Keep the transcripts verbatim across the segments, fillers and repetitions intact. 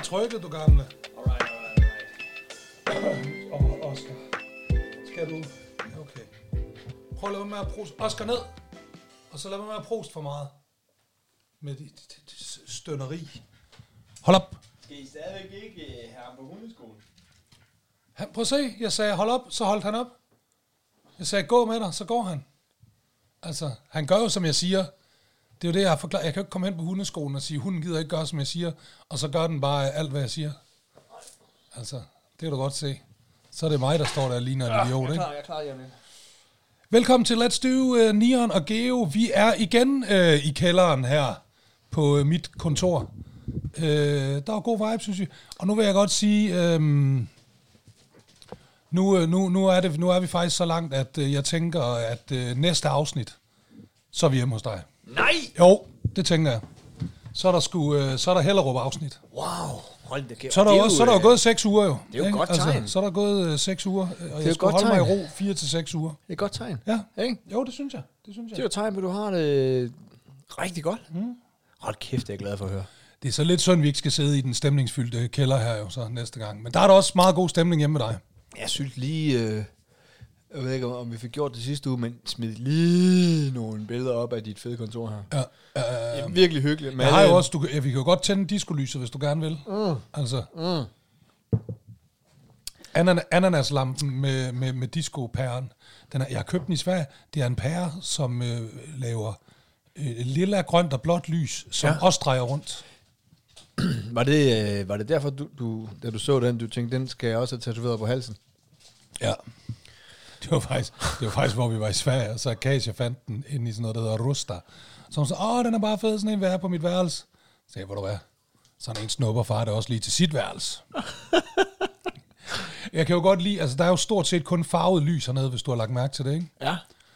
trykket, du gamle. Alright, alright, alright. Åh, oh, Oscar. Skal du... Okay. Prøv at lade mig med at proste. Oscar, ned! Og så lad mig med at proste for meget. Med dit stønneri. Hold op. Skal I stadigvæk ikke her på hundeskolen? Han, prøv at se. Jeg sagde, hold op, så holdt han op. Jeg sagde, gå med dig, så går han. Altså, han gør jo, som jeg siger. Det er jo det, jeg har forklaret. Jeg kan jo ikke komme hen på hundeskolen og sige, hunden gider ikke gøre, som jeg siger. Og så gør den bare alt, hvad jeg siger. Altså, det kan du godt se. Så er det mig, der står der og ligner en idiot, ikke? Jeg er klar, jeg er klar, Janne. Velkommen til Let's Do uh, Neon og Geo. Vi er igen uh, i kælderen her på uh, mit kontor. Uh, der er god vibe, synes jeg. Og nu vil jeg godt sige, um, nu, nu, nu, er det, nu er vi faktisk så langt, at uh, jeg tænker, at uh, næste afsnit, så er vi hjemme hos dig. Nej! Jo, det tænker jeg. Så er der, sgu, uh, så er der Hellerup afsnit. Wow, hold da kæft. Så er der, også, så er der jo gået seks uger jo. Det er jo et godt tegn. Altså, så er der gået uh, seks uger, og er jeg skulle holde tegn. mig i ro fire til seks uger. Det er et godt tegn. Ja, ikke? Jo, det synes jeg. Det, synes jeg. Det er jo et tegn på, at du har det rigtig godt. Mm. Hold kæft, det er jeg glad for at høre. Det er så lidt synd, vi ikke skal sidde i den stemningsfyldte kælder her jo så næste gang. Men der er der også meget god stemning hjemme med dig. Jeg synes lige, øh, jeg ved ikke om vi fik gjort det sidste uge, men smid lige nogle billeder op af dit fede kontor her. Ja, øh, det er virkelig hyggeligt. Jeg har jo også, du, ja, vi kan jo godt tænde diskolyset, hvis du gerne vil. Mm. Altså. Mm. Anan- ananaslampen med, med, med disco-pæren. Den er, jeg har købt den i Sverige. Det er en pære, som øh, laver øh, lilla, grønt og blåt lys, som ja. også drejer rundt. Var det, øh, var det derfor, du, du, da du så den, du tænkte, den skal jeg også have tatoveret på halsen? Ja. Det var faktisk, det var faktisk hvor vi var i Sverige, og så Kasia fandt den inde i sådan noget, der hedder Rusta. Så hun sagde, åh, den er bare fed, sådan en vil have på mit værelse. Så sagde jeg, hvor du er? Sådan en snupper far det også lige til sit værelse. Jeg kan jo godt lide, altså der er jo stort set kun farvet lys hernede, hvis du har lagt mærke til det, ikke? Ja.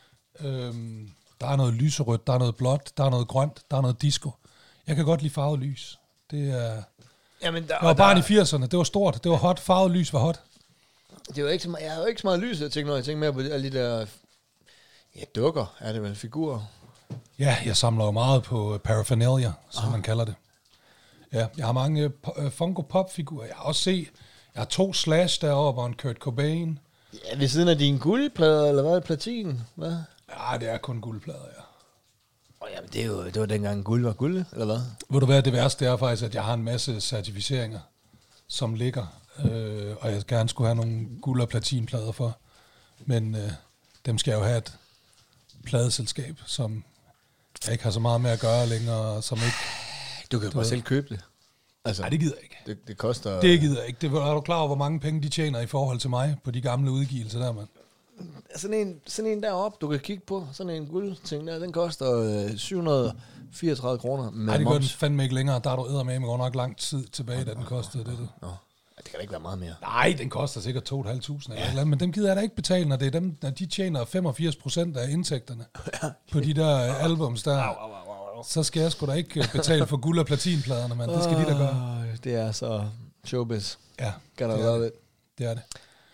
Øhm, der er noget lyserødt, der er noget blåt, der er noget grønt, der er noget disco. Jeg kan godt lide farvet lys. Det er... Jamen, der, jeg var barn der, i firserne, det var stort, det var hot, farvet lys var hot. Det var ikke så meget, jeg havde jo ikke så meget lys, jeg tænkte, når jeg tænkte mere på alle de der, ja, dukker, er det vel, figurer. Ja, jeg samler jo meget på paraphernalia, som ah. man kalder det. Ja, jeg har mange uh, Funko Pop-figurer. Jeg har også set, jeg har to Slash deroppe og en Kurt Cobain. Ja, ved siden af dine guldplader, eller hvad, platin, hvad? Ja, det er kun guldplader, ja. Åh, jamen, det, er jo, det var dengang guld var guld, eller hvad? Ved du hvad, det værste er faktisk, at jeg har en masse certificeringer, som ligger, øh, og jeg gerne skulle have nogle guld- og platinplader for. Men øh, dem skal jeg jo have et pladeselskab, som jeg ikke har så meget med at gøre længere, som ikke... Du kan jo bare selv købe det. Altså, nej, det gider jeg ikke. Det, det koster... Det gider jeg ikke. Det, er du klar over, hvor mange penge de tjener i forhold til mig på de gamle udgivelser der, mand? Sådan en, sådan en deroppe, du kan kigge på, sådan en guldting der, den koster øh, syv hundrede og fireogtredive kroner. Nej, det gør den fandme ikke længere. Der er du eddermame godt nok lang tid tilbage, da den kostede det. Nå, det kan da ikke være meget mere. Nej, den koster sikkert to tusind fem hundrede eller ja. Men dem gider jeg da ikke betale, når det er dem, når de tjener femogfirs procent af indtægterne på de der albums der. Au, au, au, au. Så skal jeg sgu da ikke betale for guld- og platinpladerne, mand. Det skal de da gøre. Det er så showbiz. Ja, Gotta love it. Det er det.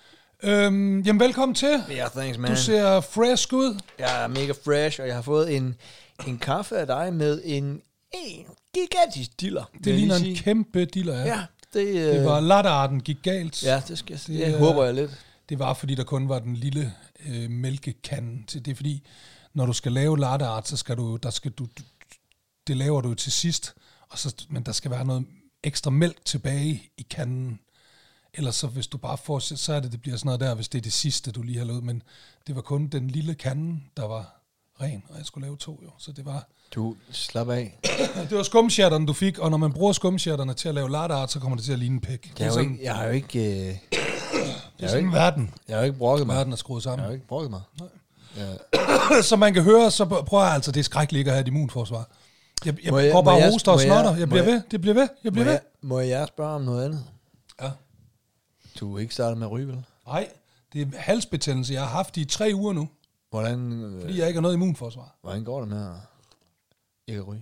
Øhm, jamen, velkommen til. Ja, yeah, thanks, man. Du ser fresh ud. Jeg er mega fresh, og jeg har fået en, en kaffe af dig med en, en gigantisk diller. Det ligner en kæmpe diller, ja. Ja, det, øh, det var latterarten gik galt. Ja, det skal det, det håber jeg lidt. Det var, fordi der kun var den lille øh, mælkekande til. Det er fordi, når du skal lave latterart, så skal du, der skal du, du det laver du til sidst, og så, men der skal være noget ekstra mælk tilbage i kanden. Ellers så hvis du bare får, så er det, det bliver sådan noget der, hvis det er det sidste, du lige har lavet. Men det var kun den lille kande, der var ren, og jeg skulle lave to jo. Så det var... Du slap af. Det var skumshatterne, du fik, og når man bruger skumshatterne til at lave latterart, så kommer det til at ligne en pæk. Jeg, sådan, ikke, jeg har jo ikke... Øh, det er sådan en verden. Jeg har jo ikke brokket mig. Verden er skruet sammen. Jeg har jo ikke brokket mig. Nej. Ja. Som man kan høre, så prøver jeg altså, det er skrækkeligt ikke at have et immunforsvar. Jeg, jeg, jeg prøver bare at hoste og snotter. Jeg bliver ved, det bliver ved, jeg bliver må ved. Jeg, må jeg spørge om noget andet? Ja. Du er ikke startet med at ryge, vel? Nej, det er halsbetændelse, jeg har haft i tre uger nu. Hvordan? Øh, fordi jeg ikke har noget immunforsvar. Hvordan går det med at ikke at ryge?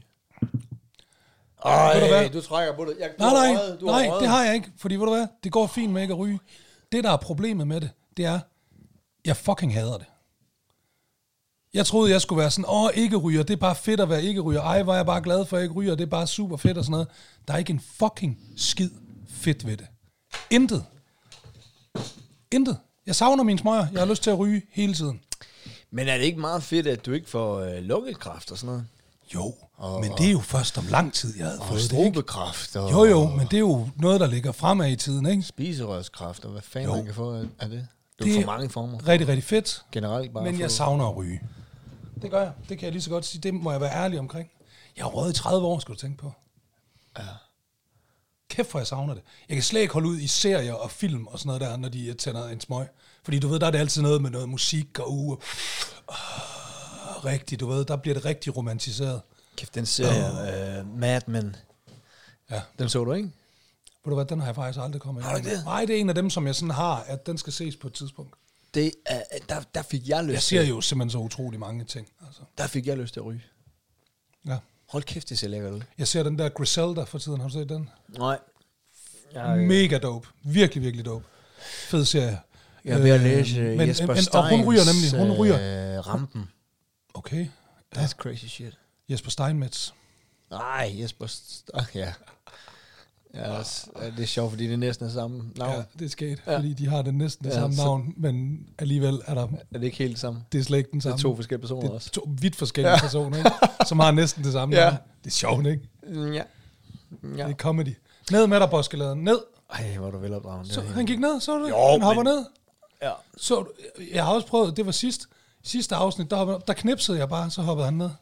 Ej, du trækker på det. Jeg, nej, nej, røget, nej det har jeg ikke. Fordi ved du hvad, det går fint med ikke at ryge. Det, der er problemet med det, det er, jeg fucking hader det. Jeg troede, jeg skulle være sådan, åh, ikke ryger, det er bare fedt at være ikke ryger. Ej, var jeg bare glad for, at jeg ikke ryger, det er bare super fedt og sådan noget. Der er ikke en fucking skid fedt ved det. Intet. Intet. Jeg savner mine smøger. Jeg har lyst til at ryge hele tiden. Men er det ikke meget fedt, at du ikke får øh, lungekræft og sådan noget? Jo, og, men det er jo først om lang tid, jeg havde og fået det, strobekræft. Og Jo, jo, men det er jo noget, der ligger fremad i tiden, ikke? Spiserørskræft, og hvad fanden Jo. man kan få af det? Du Det får er mange former. Rigtig, rigtig fedt. Generelt bare Men få- jeg savner at ryge. Det gør jeg. Det kan jeg lige så godt sige. Det må jeg være ærlig omkring. Jeg har røget i tredive år, skal du tænke på. Ja. Kæft, hvor jeg savner det. Jeg kan slet ikke holde ud i serier og film og sådan noget der, når de tænder en smøg. Fordi du ved, der er det altid noget med noget musik og uh, uh, rigtigt, du ved, der bliver det rigtig romantiseret. Kæft, den serie, uh, Mad Men. Ja. Den så du, ikke? Ved du hvad, den har jeg faktisk aldrig kommet Har du i gang ikke med. det? Nej, det er en af dem, som jeg sådan har, at den skal ses på et tidspunkt. Det, uh, der, der fik jeg lyst Jeg ser til. jo simpelthen så utrolig mange ting. Altså. Der fik jeg lyst til at ryge. Ja. Hold kæft, det ser lækkert ud. Jeg ser den der Griselda for tiden, har du set den? Nej. Jeg, Mega dope. Virkelig, virkelig dope. Fed serie. jeg er ved at Øh, læse men- men, Jesper men- Steins og hun ryger nemlig. Hun ryger. Øh, Rampen. Okay. That's crazy shit. Jesper Steinmetz. Nej, Jesper Stein, ja. Ja, også- ja, det er sjovt, fordi det næsten er samme navn. Ja, det er sket, Ja. fordi de har det næsten det Ja, samme så- navn, men alligevel er der, Er det ikke helt det samme? det er slet ikke den Det samme. er to forskellige personer det er også. to vidt forskellige ja. personer, ikke? Som har næsten det samme Ja. navn. Det er sjovt, ikke? Ja. Ja. Det er comedy. Ned med dig, Boskeladen. Ned. Ej, hvor er du velopdragen. Så, han gik ned, så du det? Jo, Han hopper men- ned. Ja. Så, du- jeg har også prøvet, det var sidst, sidste afsnit, der, hoppede, der knipsede jeg bare, så hoppede han ned.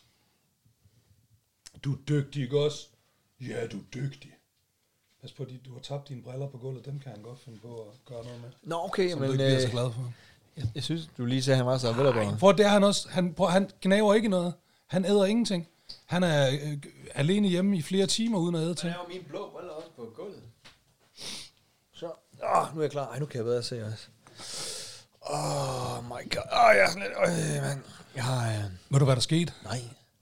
Du er dygtig, ikke også? Ja, du er dygtig. Pas på, de, du har tabt dine briller på gulvet, dem kan han godt finde på at gøre noget med. Nå, okay, Som men du ikke bliver så øh, glad for. jeg, jeg synes, du lige sagde, at han var så velopdragen. Prøv, det er han også. Han, prøv, han gnaver ikke noget. Han æder ingenting. Han er øh, alene hjemme i flere timer uden at æde ting. Jeg har mine blå briller også på gulvet. Så, åh, nu er jeg klar. Ej, nu kan jeg bedre se os. Oh my god. Åh, jeg er sådan lidt, øh, mand. Jeg har, øh, Ved du, hvad der skete? nej.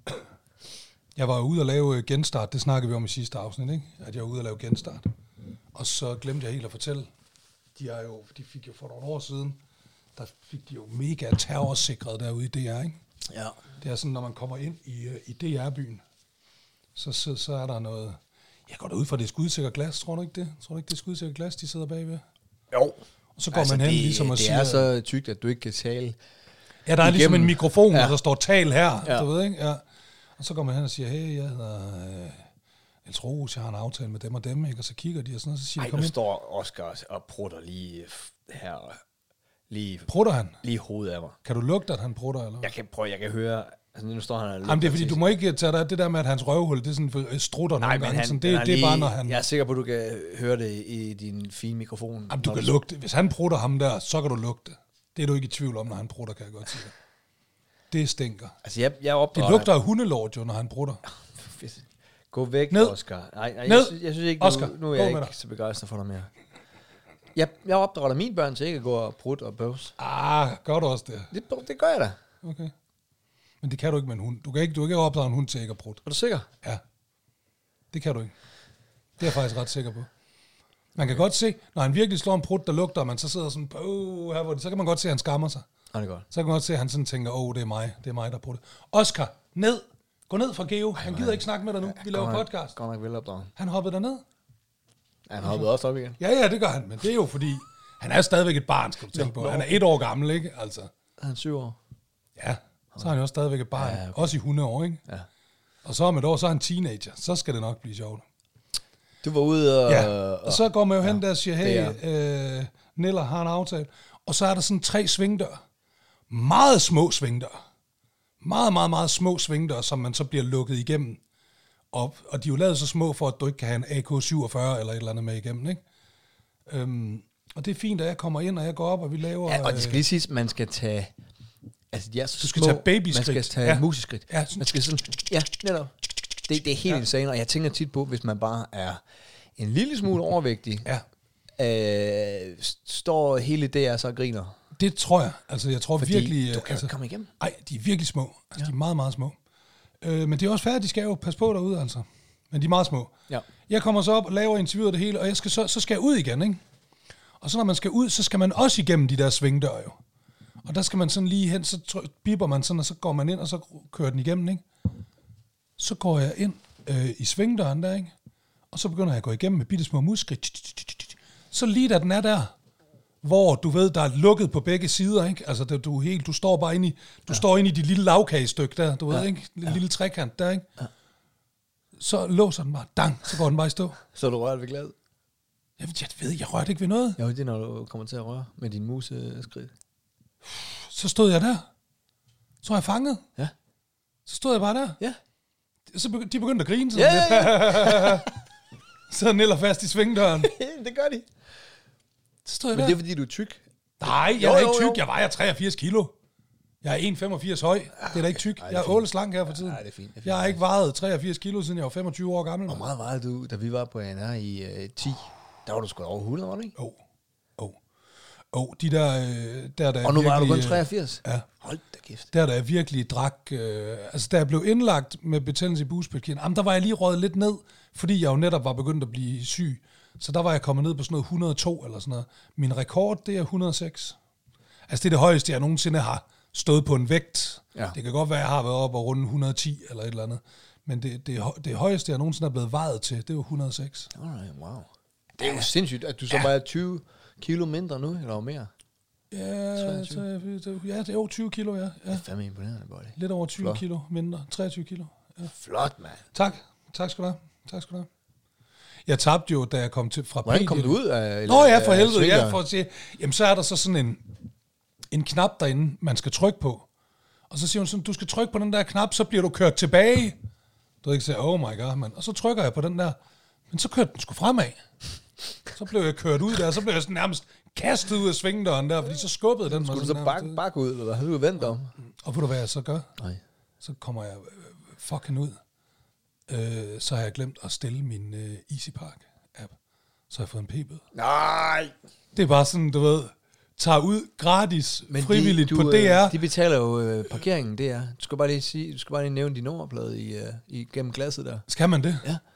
Jeg var ude at lave øh, genstart. Det snakkede vi om i sidste afsnit, ikke? At jeg var ude at lave genstart. Og så glemte jeg helt at fortælle. De, er jo, de fik jo for nogle år siden, der fik de jo mega terrorsikret derude i D R, ikke? Ja. Det er sådan, når man kommer ind i, øh, i D R-byen, så, så, så er der noget... Jeg går da ud fra, det er skudsikker glas, tror du ikke det? Tror du ikke, det er skudsikker glas, de sidder bagved? Jo. Og så går altså, man hen det, ligesom og det siger... er så tykt, at du ikke kan tale. Ja, der er ligesom igennem. en mikrofon, ja. Ja. og der står tal her, Ja. du ved, ikke? Ja. Og så går man hen og siger, hey, jeg hedder øh, Niels Roos, jeg har en aftale med dem og dem, ikke? Og så kigger de og sådan noget, så siger Ej, de, kom nu ind. står Oscar og prutter lige f- her. Lige, Prutter han? lige hovedet af mig. Kan du lugte, at han prutter, eller hvad? Jeg kan prøve, jeg kan høre... Altså, nu står han og Jamen, det er fordi, du må ikke tage dig det der med, at hans røvhul, det er sådan øh, strutter Nej, nogle men gange. han, Sådan, det, det, det er bare, når han... Jeg er sikker på, at du kan høre det i din fine mikrofon. Jamen, du når kan lugte. Hvis han prutter ham der, så kan du lugte. Det er du ikke i tvivl om, når han prutter, kan jeg godt sige. Det stinker. Altså, jeg, jeg Det opdrager... lugter af hundelort jo, når han prutter. Gå væk, Ned. Oscar. Nej, nej, Ned. Jeg, synes, jeg synes ikke, Oscar, nu, nu er gå jeg med ikke dig. så begejstret for dig mere. Jeg, jeg opdrager da mine børn til ikke at gå og prutte og bøvs. Ah, gør du også det? Det, det gør jeg da. Okay. Men det kan du ikke med en hund. Du kan ikke, du kan ikke opdrage en hund til ikke at prutte. Er du sikker? Ja. Det kan du ikke. Det er jeg faktisk ret sikker på. Man kan godt se, når han virkelig slår en prut, der lugter, og man så sidder sådan, oh, her, hvor det, så kan man godt se, at han skammer sig. Ja, det er godt. Så kan man godt se, at han sådan tænker, åh, oh, det er mig, det er mig, der prutter. Oscar, ned. Gå ned fra Geo. Han gider ikke snakke med dig nu. Vi laver Godt nok- podcast. Godt nok velopdraget. Han hoppede derned. Han hoppede også op igen. Ja, ja, det gør han, men det er jo fordi, han er stadigvæk et barn, skal du tænke på. Han er et år gammel, ikke? Altså, Han er syv år. ja, så er han jo også stadigvæk et barn. Ja, okay. Også i hundeår, ikke? Ja. Og så om et år, så er han teenager. Så skal det nok blive sjovt. Du var ude og... Ja, og så går man jo hen der og siger, hey, det øh, Niller har en aftale. Og så er der sådan tre svingdør. Meget små svingdør. Meget, meget, meget små svingdør, som man så bliver lukket igennem. Og, og de er jo lavet så små, for at du ikke kan have en A K syvogfyrre eller et eller andet med igennem, ikke? Øhm, og det er fint, at jeg kommer ind, og jeg går op, og vi laver... Ja, og det skal øh, lige siges, man skal tage... Altså, de er så Du skal små, tage babyskridt. Man skal tage Ja. ja. museskridt. Ja. Man skal sådan... Ja, netop. Det, det er helt Ja. ja. insane, og jeg tænker tit på, hvis man bare er en lille smule overvægtig, Ja, øh, står hele D R så og griner. det tror jeg. Altså, jeg tror Fordi virkelig... du kan altså, jo komme igennem. Nej, de er virkelig små. Altså, ja. De er meget, meget små. Øh, men det er også færdigt, de skal jo passe på derude, altså. Men de er meget små. Ja. Jeg kommer så op og laver interviewet det hele, og jeg skal så, så skal jeg ud igen, ikke? Og så når man skal ud, så skal man også igennem de der svingdør, jo. Og der skal man sådan lige hen, så tryk, bipper man sådan, og så går man ind, og så kører den igennem, ikke? Så går jeg ind øh, i svingdøren der, ikke? og så begynder jeg at gå igennem med bitte små musskridt. Så lige da den er der, hvor du ved, der er lukket på begge sider, ikke? Altså, du, du, helt, du står bare inde i, du ja. står inde i dit lille lavkagestykke der, du ja. ved, ikke? Lille, ja. lille trekant der, ikke? Ja. Så låser den bare, dang, så går den bare i stå. Så er du rørt ved glad? Jeg, jeg ved, jeg rørte ikke ved noget. Jo, det er, når du kommer til at røre med din museskridt. Så stod jeg der. Så var jeg fanget. Ja. Så stod jeg bare der. Ja. Så begy- de begyndte at grine sådan ja, lidt. Ja. Så nælder fast i svingdøren. Det gør de. Så stod jeg Men der. det er, fordi du er tyk. Nej, jeg jo, er ikke tyk. Jeg vejer treogfirs kilo. Jeg er en komma femogfirs høj. Det er da ikke tyk. Jeg er åle slank her for tiden. Ja, det er fint, det er fint. Jeg har ikke vejet treogfirs kilo, siden jeg var femogtyve år gammel. Hvor meget vejede du, da vi var på A N R i uh, ti? Der var du sgu over hundrede, var du ikke? Åh. Oh. Åh. Oh. Oh, de der... Øh, der, der og nu virkelig, var du kun treogfirs? Ja. Hold da kæft. Der, der jeg virkelig drak... Øh, altså, da jeg blev indlagt med betændelse i bugspytkirtlen, jamen, der var jeg lige røget lidt ned, fordi jeg jo netop var begyndt at blive syg. Så der var jeg kommet ned på sådan noget et hundrede og to eller sådan noget. Min rekord, det er et hundrede og seks. Altså, det er det højeste, jeg nogensinde har stået på en vægt. Ja. Det kan godt være, at jeg har været oppe og rundt et hundrede og ti eller et eller andet. Men det, det, det højeste, jeg nogensinde er blevet vejet til, det er jo et hundrede og seks. Alright, wow. Det er jo sindssygt, at du så ja. bare er tyve kilo mindre nu, eller mere? Ja, så, ja, det er over tyve kilo, ja. ja. Det er fandme imponerende, buddy. Lidt over tyve Flot. Kilo mindre. treogtyve kilo. Ja. Flot, mand. Tak. Tak skal du have. Tak skal du have. Jeg tabte jo, da jeg kom til fra Hvordan kom du ud af... Nå ja, for helvede. Ja, for at sige, jamen, så er der så sådan en, en knap derinde, man skal trykke på. Og så siger hun sådan, du skal trykke på den der knap, så bliver du kørt tilbage. Du ikke siger, oh my god, man. Og så trykker jeg på den der, men så kørte den sgu fremad. Så blev jeg kørt ud der, så blev jeg sådan nærmest kastet ud af svingdøren der, fordi så skubbede den. Skulle du så bakke bak ud, eller havde du vendt om? Og ved du, hvad jeg så gør? Nej. Så kommer jeg fucking ud. Øh, så har jeg glemt at stille min øh, EasyPark-app. Så har jeg fået en p-bøde. Nej! Det er bare sådan, du ved, tager ud gratis, men frivilligt de, du, på D R. De betaler jo øh, parkeringen, D R. Du skal bare lige sige, du skal bare lige nævne din nummerplade i, øh, i gennem glasset der. Skal man det? Ja.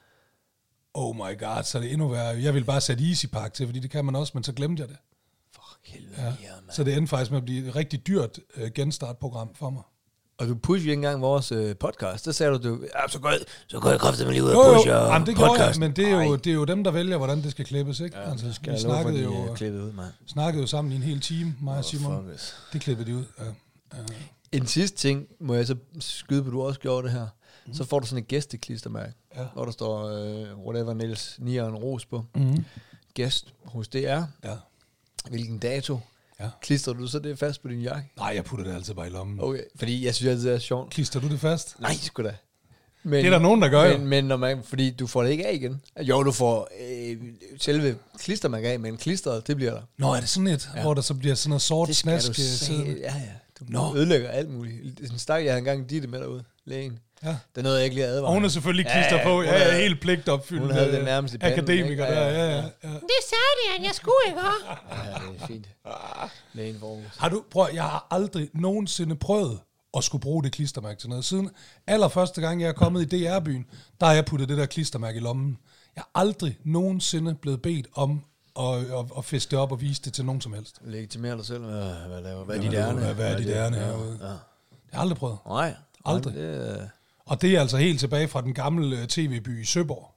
Oh my god, så er det endnu værre. Jeg vil bare sætte EasyPark til, fordi det kan man også, men så glemte jeg det. For helvede, ja. ja, Så det endte faktisk med at blive et rigtig dyrt øh, genstartprogram for mig. Og du pushede ikke engang vores øh, podcast. Der sagde du, du ja, så går jeg, så går jeg kraftigt lige ud og pusher podcast. Jamen, det gjorde jeg, men det er, jo, det er jo dem, der vælger, hvordan det skal klippes, ikke? Ja, altså, skal vi snakkede jo, ud, snakkede jo sammen i en hel time, mig og Simon. Det klippede de ud, ja. Ja. En sidste ting, må jeg så skyde på, du også gjorde det her. Mm. Så får du sådan et gæsteklistermærke, ja. Hvor der står, øh, whatever, Niels Nieren Ros på. Mm. Gæst hos D R. Ja. Hvilken dato? Ja. Klister du så det fast på din jakke? Nej, jeg putter det altid bare i lommen. Okay, fordi jeg synes, det er sjovt. Klister du det fast? Nej, sgu da. Men, det er der nogen, der gør men, men når man, fordi du får det ikke af igen. Jo, du får øh, selve klistermærke af, men klisteret, det bliver der. Nå, er det sådan et, ja. Hvor der så bliver sådan noget sort snask? Ja, ja. Du Nå. ødelægger alt muligt. Sådan stak jeg engang dit med derude, lægen. Ja. Det er noget, jeg ikke lige advarer. Og hun er selvfølgelig klister ja, på. Jeg er helt pligtopfyldt. Hun havde det nærmest i panden. Akademiker der, ja, ja, ja. Det sagde de, at jeg skulle, ikke? Ja, det er fint. Lægen for Aarhus. Har du, prøv, jeg har aldrig nogensinde prøvet at skulle bruge det klistermærke til noget. Siden allerførste gang, jeg er kommet i D R-byen, der har jeg puttet det der klistermærke i lommen. Jeg er aldrig nogensinde blevet bedt om at, at, at fiske det op og vise det til nogen som helst. Legitimere dig selv. Hvad, hvad, laver, hvad er dit ærne? Hvad, hvad er dit ærne herude? Ja. Jeg har aldrig prøvet. Nej. Aldrig. Det, og det er altså helt tilbage fra den gamle tv-by i Søborg.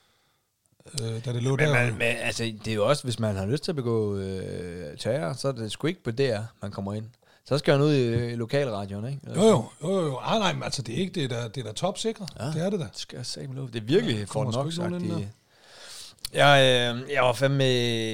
Øh, da det lå men, der. Men, men altså, det er jo også, hvis man har lyst til at begå øh, terror, så er det sgu ikke på D R, man kommer ind. Så skal han ud i, i lokalradioen, ikke? Jo, jo, jo, jo. Ah, nej, men altså, det er ikke det, der, det er der topsikre. Ja, det er det da. Det skal jeg sige med lov. Det er virkelig ja, for nok sagt. De, jeg, øh, jeg var fandme...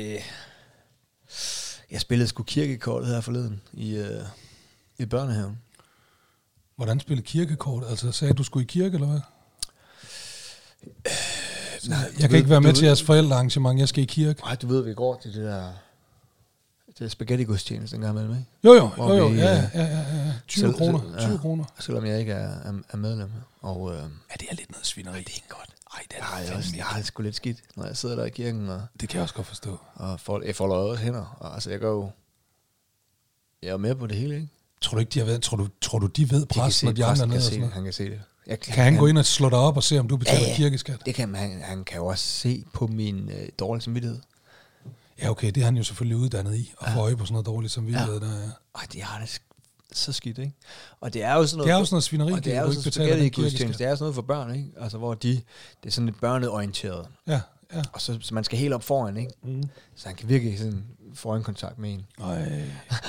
Jeg spillede sgu kirkekortet her forleden i, øh, i børnehaven. Hvordan spillede kirkekort? Altså, sagde du skulle i kirke, eller hvad? Øh, nej, jeg kan ved, ikke være med til jeres forældrearrangement, jeg skal i kirke. Nej, du ved, vi går til det der... Det er spaghetti-gudstjeneste en gang imellem, ikke? Jo, jo, jo, jo. Ja, ja, ja, ja. tyve kroner, tyve ja, kroner. Selvom jeg ikke er, er, er medlem. Og, øh, ja, det er lidt noget svineri. Det er ikke godt. Ej, det er nej, jeg, også, jeg har det sgu lidt skidt, når jeg sidder der i kirken. Og, det kan jeg også godt forstå. Og for, jeg får også hænder. Og, altså, jeg går jo... Jeg er med på det hele, ikke? Tror du ikke, de har været... Tror du, tror du de ved præsten, og de andre nede og sådan noget? Han kan se det. Jeg, kan han, han gå ind og slå dig op og se, om du betaler ja, ja. kirkeskat? Det kan han. Han kan jo også se på min øh, dårlige samvittighed. Ja, okay, det er han jo selvfølgelig uddannet i, at ja. få øje på sådan noget dårligt samvittighed. Ja. Der, ja. Ej, det har det... så skidt, ikke? Og det er jo sådan noget... Det er jo sådan noget svineri, og det er jo sådan spaghetti gudstjeneste. Det er sådan noget for børn, ikke? Altså, hvor de... Det er sådan lidt børneorienteret. Ja, ja. Og så, så man skal helt op foran, ikke? Mm. Så han kan virkelig sådan få øjenkontakt med en. Ej.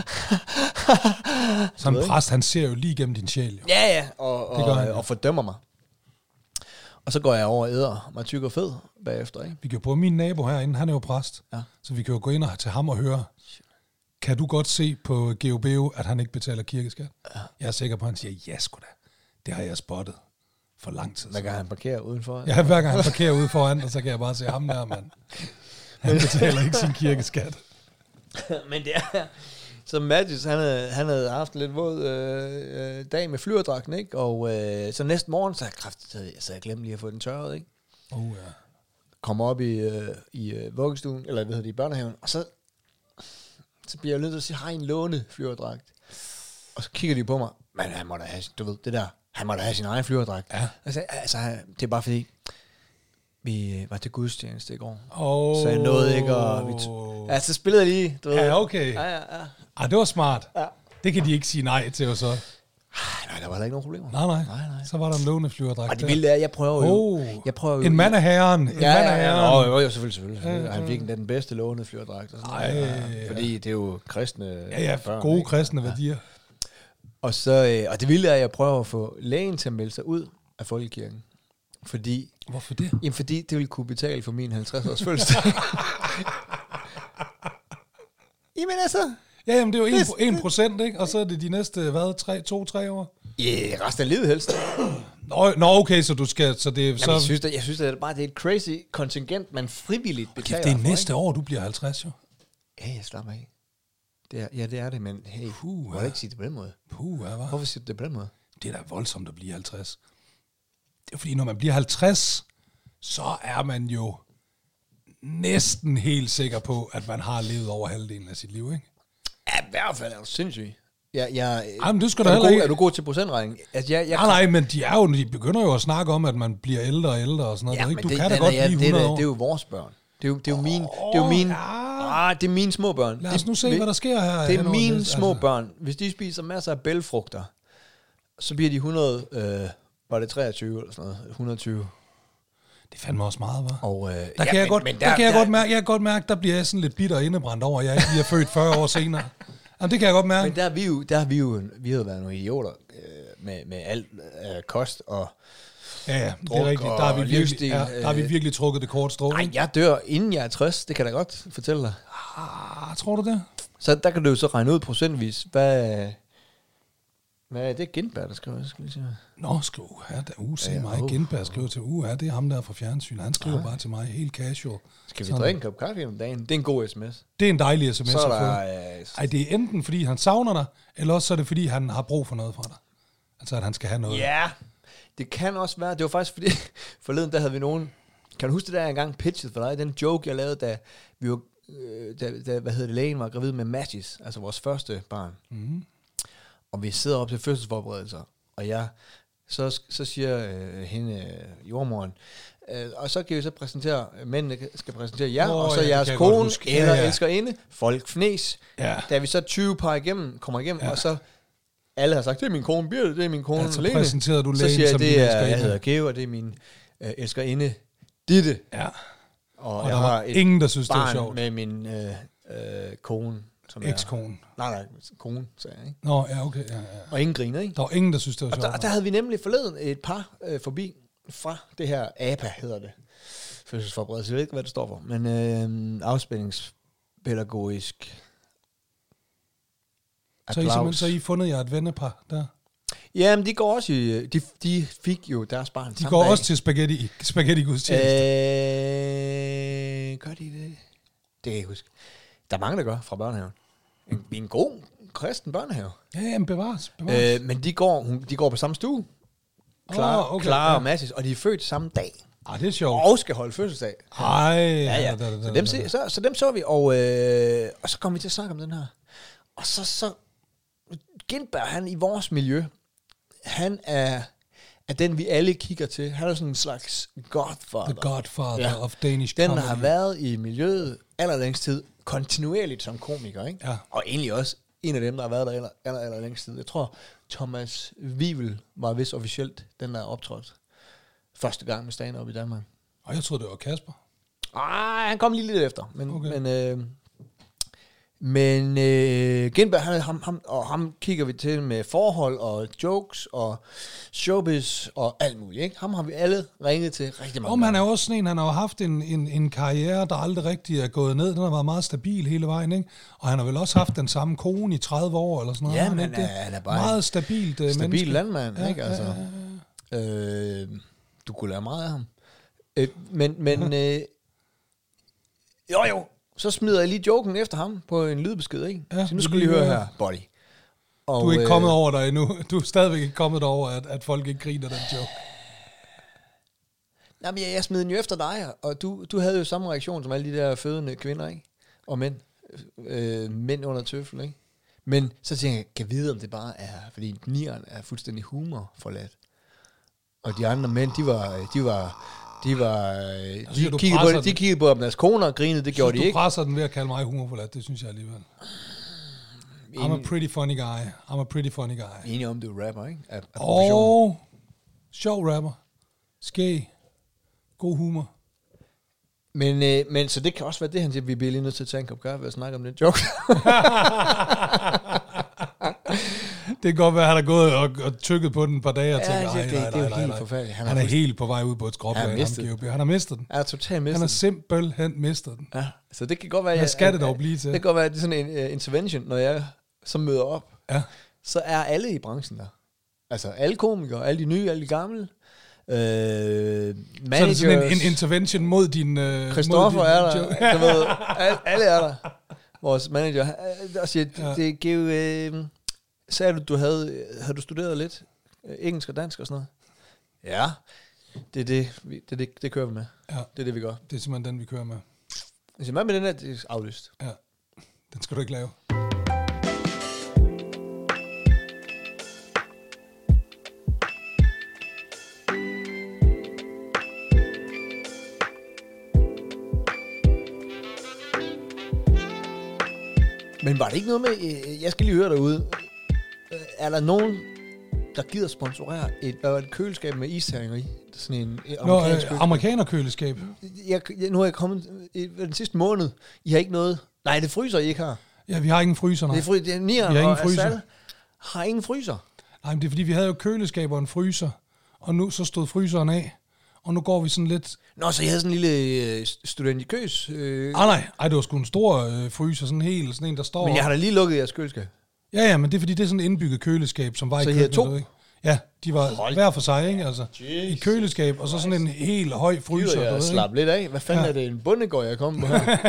Som en præst, han ser jo lige gennem din sjæl. Jo. Ja, ja. Og, og, han, ja. og fordømmer mig. Og så går jeg over og æder mig tyk og fed bagefter, ikke? Vi kan jo på min nabo herinde, han er jo præst. Ja. Så vi kan jo gå ind og til ham og høre, kan du godt se på G O B O, at han ikke betaler kirkeskat? Ja. Jeg er sikker på, at han siger, ja sgu da. Det har jeg spottet for lang tid. Hver gang han parkerer udenfor? Ja, hver gang han parkerer ude foran, og så kan jeg bare se ham der, mand. Han betaler ikke sin kirkeskat. Men det er... Så Mathis, han havde, han havde haft lidt våd øh, dag med flyverdragten, ikke? Og øh, så næste morgen, så havde jeg, kraft, så, så jeg glemt lige at få den tørret, ikke? Oh, ja. Kommer op i, øh, i øh, vuggestuen, eller hvad hedder det, i børnehaven, og så, så bliver jeg nødt til at sige, har I en låne flyverdragt? Og så kigger de på mig, men han må da have, du ved, det der, han må da have sin egen flyverdragt. Ja. Altså, altså, det er bare fordi, vi var til gudstjeneste i går, oh. så jeg nåede ikke at... Vi t- ja, så spillede jeg lige, du ved. Ja, okay. Ja, ja, ja. Ah, det var smart. Ja. Det kan de ikke sige nej til, og så... Nej, der var der ikke nogen problemer. Nej, nej. nej, nej. Så var der en låneflyverdragt. Og det vilde er, jeg prøver jo... Oh. Jeg prøver jo en mand af herren. En ja, mand af herren. Ja, ja, jo, selvfølgelig, selvfølgelig. Ja, ja. Han fik den bedste låneflyverdragt. Ej, ja. Fordi det er jo kristne Ja, ja, børn, gode ikke? kristne Ja. værdier. Og, så, og det vilde er, at jeg prøver at få lægen til at melde sig ud af folkekirken. Fordi... Hvorfor det? Jamen, fordi det ville kunne betale for min halvtreds-års fødselsdag. Jamen altså... Ja, jamen det er jo en procent, ikke? Og så er det de næste, hvad, tre, to, tre år? Ja, yeah, resten af livet helst. Nå, nå, okay, så du skal... Så det, Jamen, så... jeg synes, det, jeg synes det er bare det er et crazy kontingent, man frivilligt betaler okay, det er for, næste ikke? år, du bliver halvtreds, jo. Ja, jeg slapper af. Det er, ja, det er det, men hey, Puh, må du ikke sige det på den måde? Puh, hvad? Hvorfor siger du det på den måde? Det er da voldsomt at blive halvtreds. Det er fordi, når man bliver halvtreds, så er man jo næsten helt sikker på, at man har levet over halvdelen af sit liv, ikke? Ja, i hvert fald er du sindssyg. Ja, jeg, Jamen, det skal er, du du heller god, ikke. er du god til procentregning? Altså, jeg, jeg nej, nej, men de, er jo, de begynder jo at snakke om, at man bliver ældre og ældre og sådan noget. Ja, Ikke? Du det, kan da det, godt ja, blive det, hundrede det, år. det er jo vores børn. Det er jo, det er jo, min, oh, det er jo mine, ja. ah, det er mine små børn. Lad os nu se, det, hvad der sker her. Det er mine små altså. børn. Hvis de spiser masser af bælgfrugter, så bliver de hundrede, øh, var det treogtyve eller sådan noget, et hundrede og tyve. Det fandme også meget, hva'? Og, øh, der ja, kan jeg men, godt, men der, der, der kan jeg der, godt mærke, jeg kan godt mærke, der bliver jeg sådan lidt bitter indebrændt over, at jeg ikke bliver født fyrre år senere. Jamen, det kan jeg godt mærke. Men der er vi jo, der har vi jo, vi har været nogle idioter øh, med, med alt øh, kost og ja, ja, det er rigtigt. Der har, vi virkelig, ja, der har vi virkelig trukket det kort strå. Nej, jeg dør inden jeg er tres, det kan jeg da godt fortælle dig. Ah, tror du det? Så der kan du jo så regne ud procentvis, hvad... Hvad er det Gindberg, der skriver? Skal lige se. Nå, skriv her. Der, uh, se ja, mig. uh, Gindberg skriver til, uh, her, det er ham der fra fjernsyn. Han skriver ja. bare til mig, helt casual. Skal vi sådan, drikke en kop kaffe om dagen? Det er en god sms. Det er en dejlig sms så at få. der, øh, Ej, det er enten fordi han savner dig, eller også så er det fordi han har brug for noget fra dig. Altså at han skal have noget. Ja, det kan også være. Det var faktisk fordi, forleden der havde vi nogen... Kan du huske det der, jeg engang pitchede for dig? Den joke, jeg lavede, da vi var... Øh, da, da, hvad hedder det, lægen var gravid med Mathis, altså vores første barn. Mm. Og vi sidder op til fødselsforberedelser, og jeg, så, så siger øh, hende, øh, jordmoren, øh, og så kan vi så præsentere, mændene skal præsentere jer, oh, og så ja, jeres kone, eller ja, ja. elskerinde, folk fnes. Ja. Da vi så tyve par igennem, kommer igennem, ja. og så alle har sagt, det er min kone Birte, det er min kone ja, så Lene. præsenterede du så lægen siger jeg, som det din er, elskerinde. jeg hedder Geo, og det er min øh, elskerinde Ditte. Ja. Og, og jeg der har var et ingen, der synes, det var barn sjovt. med min øh, øh, kone. Ekskone. Nej, nej, kone, sagde jeg, ikke? Nå, ja, okay. Ja, ja. Og ingen griner, ikke? Der var ingen, der synes, det var og sjovt. Der, og der havde vi nemlig forleden et par øh, forbi fra det her A P A, hedder det. Fødselsforberedelse, jeg ved ikke, hvad det står for. Men øh, afspændingspædagogisk så, I, så, så I fundet jer et vennepar der? Jamen, de går også i... De, de fik jo deres barn De går dag. også til spaghetti, spaghetti gudstjeneste. Øh, gør de det? Det kan jeg ikke huske. Der er mange, der gør fra børnehaven. En, en god kristen børnehave. Ja, jamen bevares. bevares. Øh, men de går, hun, de går på samme stue. Clara, oh, okay, Clara ja. og Mathis, og de er født samme dag. Ah, det er sjovt. Og skal holde fødselsdag. Ej. Ja, ja. Så dem, se, så, så dem så vi, og, øh, og så kom vi til at snakke om den her. Og så, så Gindberg, han i vores miljø, han er, er den, vi alle kigger til. Han er sådan en slags godfather. The godfather ja. of Danish den, comedy. Den har været i miljøet allerlængst tid, kontinuerligt som komiker, ikke? Ja. Og egentlig også en af dem, der har været der aller, aller, aller længst tid. Jeg tror, Thomas Wivel var vist officielt den, der optrådt første gang med stand-up i Danmark. Og jeg troede, det var Kasper. Ah, han kom lige lidt efter. Men, Okay. men, øh, men øh, Gindberg, han, ham, ham, og ham kigger vi til med forhold og jokes og showbiz og alt muligt. Ikke? Ham har vi alle ringet til rigtig mange Om han er gange. også sådan en, han har jo haft en, en, en karriere, der aldrig rigtig er gået ned. Den har været meget stabil hele vejen, ikke? Og han har vel også haft den samme kone i tredive år, eller sådan noget. Ja, Har men ikke han er, det? han er bare Meget stabilt uh, en stabil menneske. landmand. Ja, Ikke? Altså, ja, ja, ja. øh, du kunne lære meget af ham. Øh, men men øh, jo jo, så smider jeg lige joken efter ham på en lydbesked, ikke? Ja, så nu vi skal vi lige lige høre høre. her, buddy. Og, Du er ikke øh, kommet over dig endnu. Du er stadigvæk ikke kommet over, at, at folk ikke griner den joke. Nej, men jeg, jeg smed den jo efter dig, og du, du havde jo samme reaktion som alle de der fødende kvinder, ikke? Og mænd. Øh, mænd under tøffel, ikke? Men så tænker jeg, kan jeg vide, om det bare er, fordi nieren er fuldstændig humorforladt. Og de andre mænd, de var, de var, de var, de siger, du kiggede, på, presser de den. kiggede på deres koner og grinede, det gjorde du de ikke. presser den ved at kalde mig humorforladt, det synes jeg alligevel. I'm a pretty funny guy. I'm a pretty funny guy. Enige om, du er rapper, ikke? Af, af profession. Og sjov rapper. Skæg. God humor. Men, øh, men så det kan også være det, han siger, vi bliver lige nødt til at tage en kop kaffe og snakke om den joke. Det kan godt være, at han har gået og, og tykket på den et par dage og Ja, tænkt, det- "Ej, det- nej, det er jo nej, nej, helt nej." forfærdeligt. Han Han er er fuldst- helt på vej ud på et Han har skråplan. mistet ham, G O B. Han har mistet den. Jeg er totalt Han mistet. har simpelthen mistet den. Ja, så det kan godt være... Hvad jeg- skal det dog at- blive til? Det kan godt være, at det er sådan en uh, intervention, når jeg så møder op. Ja. Så er alle i branchen der. Altså alle komikere, alle de nye, alle de gamle. Øh, Så managers. er det sådan en, en intervention mod din... Uh, Christoffer mod din er der. joke. Du ved, alle, alle er der. Vores manager. øh, Der siger, Ja. ja. det giver øh, sagde du, du havde, havde du studeret lidt øh, engelsk og dansk og sådan noget? Ja. Det er det, vi, det, er det, det kører vi med. Ja. Det er det, vi gør. Det er simpelthen den, vi kører med. Jeg siger, hvad med den her? Det er aflyst. Ja. Den skal du ikke lave. Men var det ikke noget med, øh, jeg skal lige høre derude, øh, er der nogen, der gider sponsorere et, hvad var det, køleskab med isterninger i? Sådan en øh, Nå, amerikansk øh, køleskab. amerikanerkøleskab. jeg, jeg, nu er jeg kommet øh, den sidste måned. I har ikke noget. Nej, det fryser, I ikke har. Ja, vi har ingen fryser, nej. Det er, fry, det er Nier Vi har ingen og fryser. Asal har ingen fryser. Nej, men det er fordi, vi havde jo køleskab og en fryser, og nu så stod fryseren af, og nu går vi sådan lidt... Nå, så I havde sådan en lille øh, studentikøs. Øh, Ah, nej, ej, det var sgu en stor øh, fryser, sådan helt, sådan en, der står... men jeg har da lige lukket jeres køleskab. Ja, ja, men det er fordi, det er sådan et indbygget køleskab, som var Så i I havde køkkenet. to? du ved ikke? Ja, de var Hold hver for sig, ikke? Altså, i køleskab, og så sådan en helt høj fryser. Gider du jeg ved, slap lidt af? Hvad fanden Ja. ja. er det, en bundegård, jeg er kommet på her?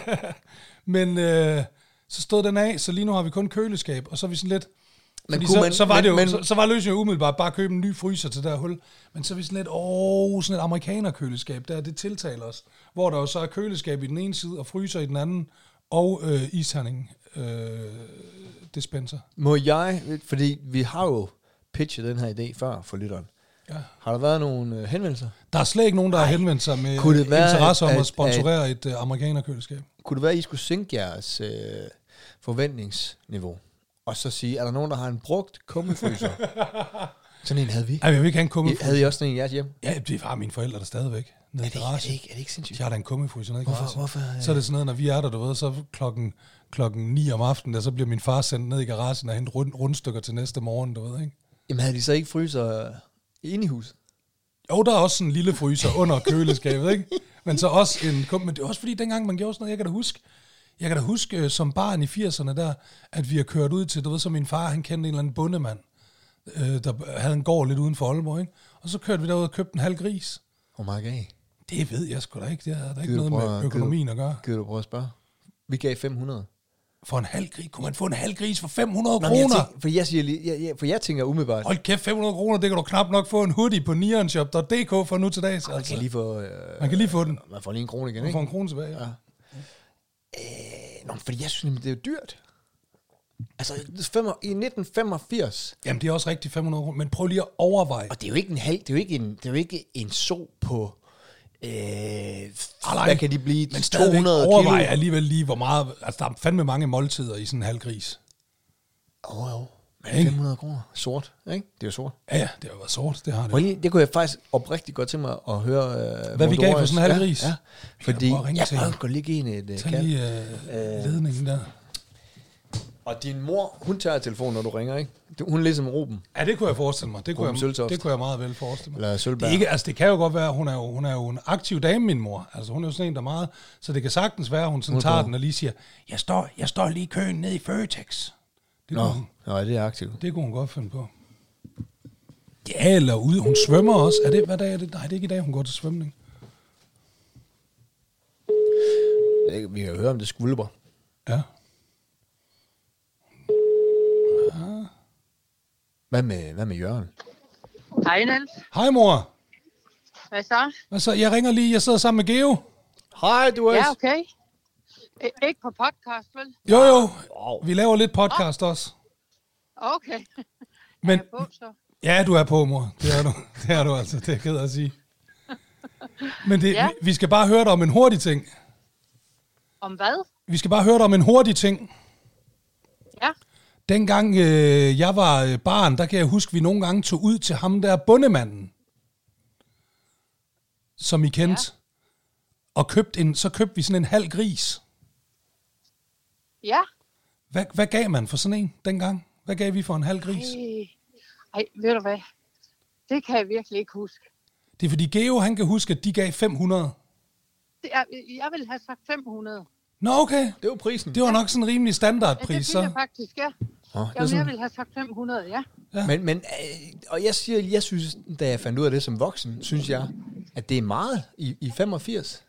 Men øh, så stod den af, så lige nu har vi kun køleskab, og så er vi sådan lidt... Men Fordi kunne så, man- så, var men- det jo, men- så, så var løsningen jo umiddelbart bare at købe en ny fryser til det der hul. Men så er vi sådan lidt, åh, sådan et amerikanerkøleskab, der det tiltaler os. Hvor der jo så er køleskab i den ene side, og fryser i den anden, og øh, isterning øh, dispenser. Må jeg, fordi vi har jo pitchet den her idé før for lytteren. Ja. Har der været nogle øh, henvendelser? Der er slet ikke nogen, der har henvendt sig med Kunne det være, interesse om at- at, sponsorere et øh, amerikanerkøleskab. Kunne det være, at I skulle sænke jeres øh, forventningsniveau? Og så sige, er der nogen, der har en brugt kummefryser? Sådan en havde vi. Ej, jeg vil ikke have en I, kummefryser. havde I også sådan en i jeres hjem? Ja, det har mine forældre der stadigvæk. Nede Er i det, ikke, er, det garagen. ikke, er det ikke sindssygt? De har da en kummefryser nede i Hvorfor? garagen. hvorfor Så er det sådan noget, når vi er der, du ved, så klokken, klokken ni om aftenen, der, så bliver min far sendt ned i garagen og hente rund, rundstykker til næste morgen, du ved, ikke? Jamen havde de så ikke fryser inde i huset? Jo, der er også sådan en lille fryser under køleskabet, ikke? Men så også en kum, men det er også fordi, dengang man gjorde sådan noget, jeg kan da huske, jeg kan da huske øh, som barn i firserne der, at vi har kørt ud til, du ved, så min far, han kendte en eller anden bondemand, øh, der havde en gård lidt uden for Aalborg, ikke? Og så kørte vi derud og købte en halv gris. Hvor meget gav I? Det ved jeg sgu da ikke, det har der ikke Gider du noget prøve med at- økonomien at gøre. Gider du prøve at spørge? Vi gav fem hundrede. For en halv gris, kunne man få en halv gris for fem hundrede Nå, men jeg kroner? tænker, for jeg siger lige, jeg, jeg, for jeg tænker umiddelbart, Hold kæft, fem hundrede kroner, det kan du knap nok få en hoodie på neonshop punktum d k for nu til dags. man Altså. kan lige få, øh, Man kan lige få den. man får lige en krone igen, Man ikke? får en krone tilbage. Ja. Ja. Øh, nå, fordi jeg synes nemlig, det er jo dyrt. Altså, fem- i nitten femogfirs, Jamen, det er også rigtigt fem hundrede kroner, men prøv lige at overveje. og det er jo ikke en halv, det er jo ikke en, det er jo ikke en so på, øh, nej, hvad kan de blive, Men to stadigvæk hundrede overveje kilo? alligevel lige, hvor meget... Altså, der er fandme mange måltider i sådan en halv gris. Åh, oh, jo. Men Ikke? fem hundrede kroner. Sort, ikke? Det er jo sort. Ja, ja, det har været sort, det har Prøv det. lige, det kunne jeg faktisk oprigtigt godt til mig at høre. Uh, Hvad vi gav for sådan en halv ja, gris? ja. Fordi, prøve at ringe jeg til prøver hende. godt lige give hende et uh, Tag kald. lige øh, ledningen der. Og din mor, hun tager telefonen, når du ringer, ikke? Du- Hun er ligesom Ruben. Ja, det kunne jeg forestille mig. Det kunne, Ruben jeg, Søltoft. det kunne jeg meget vel forestille mig. Eller Det, Sølberg. er ikke, altså, det kan jo godt være, hun er jo, hun er jo en aktiv dame, min mor. Altså, hun er jo sådan en, der er meget... Så det kan sagtens være, at hun sådan Hun tager går. den og lige siger, jeg står, jeg står lige i køen nede i Føtex. Det Nå, kunne, hun, Nå, det er aktivt. det kunne hun godt finde på. Ja, eller ude. Hun svømmer også. Er det, hvad dag er det? Nej, det er ikke i dag, hun går til svømning. Det- Vi kan jo høre, om det skvulper. Ja. Hvad med, hvad med Jørgen? Hej, Niels. Hej, mor. Hvad så? Hvad så? Jeg ringer lige. Jeg sidder sammen med Geo. Hej, du er... Ja, okay. I- ikke på podcast, vel? Jo, jo. Wow. Vi laver lidt podcast også. Okay. Men, Er jeg på, så? ja, du er på, mor. Det er du, det er du altså. Det er jeg ked af at sige. Men det, Ja. vi, vi skal bare høre dig om en hurtig ting. Om hvad? Vi skal bare høre dig om en hurtig ting. Ja. Dengang øh, jeg var øh, barn, der kan jeg huske, vi nogle gange tog ud til ham der bondemanden, som I kendte, ja. og købte en, så købte vi sådan en halv gris. Ja. Hvad, hvad gav man for sådan en dengang? Hvad gav vi for en halv gris? Ej, ej, ved du hvad? Det kan jeg virkelig ikke huske. Det er fordi Geo, han kan huske, at de gav fem hundrede. Det er, jeg ville have sagt fem hundrede. Nå, okay. Det var prisen. Det var nok sådan en rimelig Ja, det standardpris, ville så. jeg faktisk, ja. Nå, det er Jamen, jeg sådan, ville have sagt fem hundrede, ja. Ja. men, men, øh, og jeg siger, jeg synes, da jeg fandt ud af det som voksen, synes jeg, at det er meget i, i femogfirs.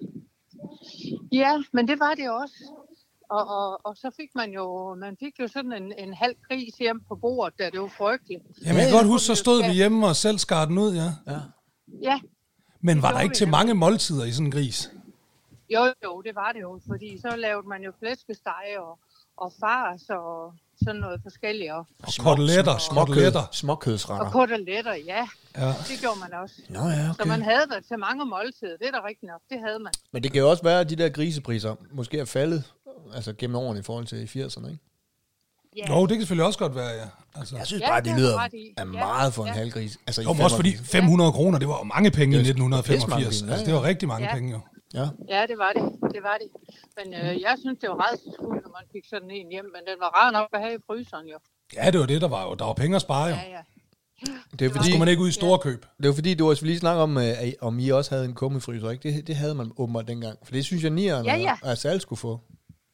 Ja, men det var det også. Og, og, og så fik man jo, man fik jo sådan en, en halv gris hjem på bordet, da det var frygteligt. Jamen, jeg kan godt huske, så stod vi hjemme og selv skar den ud, ja. Ja. Ja, Men var der gjorde ikke vi til nemlig. mange måltider i sådan en gris? jo, jo, det var det jo, fordi så lavede man jo flæskesteg og, og fars og sådan noget forskelligt. Og, Og koteletter, koteletter. Småkødsretter. og koteletter, ja, Ja. det gjorde man også. Nå ja, Så okay. man havde der til mange måltider, det er da rigtigt nok, det havde man. Men det kan jo også være, at de der grisepriser måske er faldet altså gennem årene i forhold til i firserne, ikke? Ja, Jo, det kan selvfølgelig også godt være, ja. Altså. Jeg synes Ja, bare, det det har du lyder ret i. af Ja, meget for en ja. halv gris. Altså, i Jo, men også fordi femogfirs. fem hundrede kroner, det var jo mange penge i Det er nitten femogfirs. pisse mange penge, ja, Altså, det var rigtig mange Ja. penge, jo. Ja. ja, det var det, det var det. Men øh, jeg synes, det var rædselsfuldt, når man fik sådan en hjem, men den var rar nok at have i fryseren jo. Ja, det var det, der var jo. Der var penge at spare, jo. Ja, ja. Det er Så fordi, skulle man ikke ud i store køb. det var fordi, du også lige snakke om, øh, at- om I også havde en kummefryser, ikke? Det, det havde man åbenbart dengang. For det synes jeg, nieren Ja, ja. og Sal skulle få.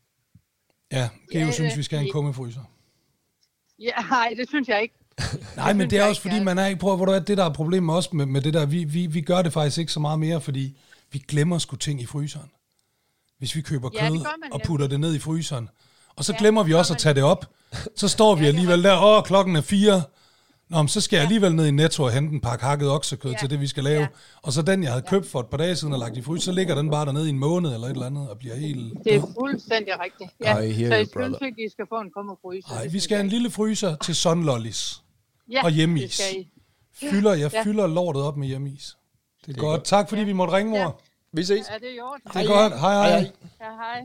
Ja, Geo Ja, synes, vi skal have en ja. kummefryser. Ja, nej, det synes jeg ikke. Nej, men synes det er jeg også ikke, fordi, ja. man er ikke... Prøv, hvor du er, det der er problemet med os med, med det der, vi, vi, vi gør det faktisk ikke så meget mere, fordi vi glemmer sgu ting i fryseren. Hvis vi køber Ja, det kød gør man og nemlig. putter det ned i fryseren, og så Ja, glemmer vi det gør også at man. tage det op, så står vi Ja, det er alligevel der, åh, klokken er fire, Nå, men så skal jeg Ja. alligevel ned i Netto og hente en pakke hakket oksekød Ja. til det, vi skal lave. Ja. Og så den, jeg havde købt for et par dage siden og lagt i frys, så ligger den bare dernede i en måned eller et eller andet og bliver helt... Det er fuldstændig rigtigt. Ja. I hear Så you, jeg synes brother. ikke, I skal få en kummerfryser. Nej, Det vi synes skal have jeg en ikke. lille fryser til sunlollies Ja, og hjemmeis. det skal I. Fylder, jeg Ja. fylder lortet op med hjemmeis. Det er, er godt. godt. Tak fordi Ja. vi måtte ringe, mor. Ja. Vi ses. Er det i orden? Det er godt. Hej, hej. Hej. Ja, hej.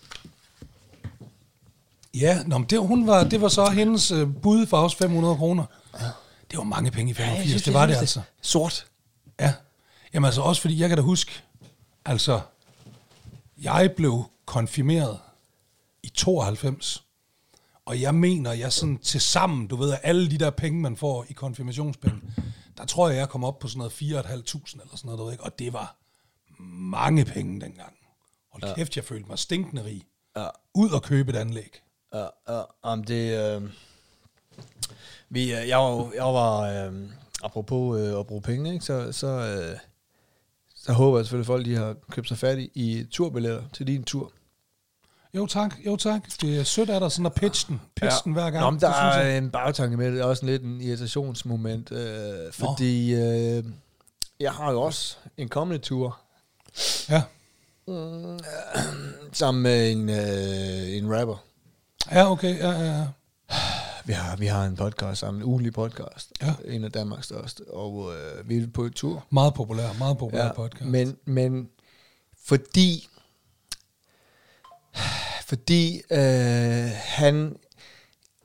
Ja, nå, men det, hun var, det var så hendes øh, bud for os fem hundrede kroner. Det var mange penge i femogfirs, synes, det var jeg det synes, altså. Sort. Ja. Jamen altså også fordi, jeg kan da huske, altså, jeg blev konfirmeret i tooghalvfems, og jeg mener, jeg sådan til sammen, du ved, at alle de der penge, man får i konfirmationspenge, der tror jeg, jeg kom op på sådan noget fire tusind fem hundrede eller sådan noget, du ved ikke, og det var mange penge dengang. Hold ja. kæft, jeg følte mig stinkende rig. Ja. Ud og købe et anlæg. Ja, ja, om det... Øh, vi, øh, jeg var, jeg var øh, apropos øh, at bruge penge, ikke, så, så, øh, så håber jeg selvfølgelig, at folk de har købt sig fat i, i turbilletter til din tur. Jo tak, jo tak. Det er sødt af dig sådan at pitche den, pitch ja. den hver gang. Nå, men der Det synes jeg. er en bagtanke med det. Det er også lidt en irritationsmoment, øh, fordi øh, jeg har jo også en kommende tur Ja. mm, sammen med en, øh, en rapper. Ja, okay. Ja, ja, ja. Vi har, vi har en podcast sammen, en ugentlig podcast. Ja. En af Danmarks største. Og øh, vi er på en tur. Meget populær, meget populær Ja, podcast. men, men fordi fordi øh, han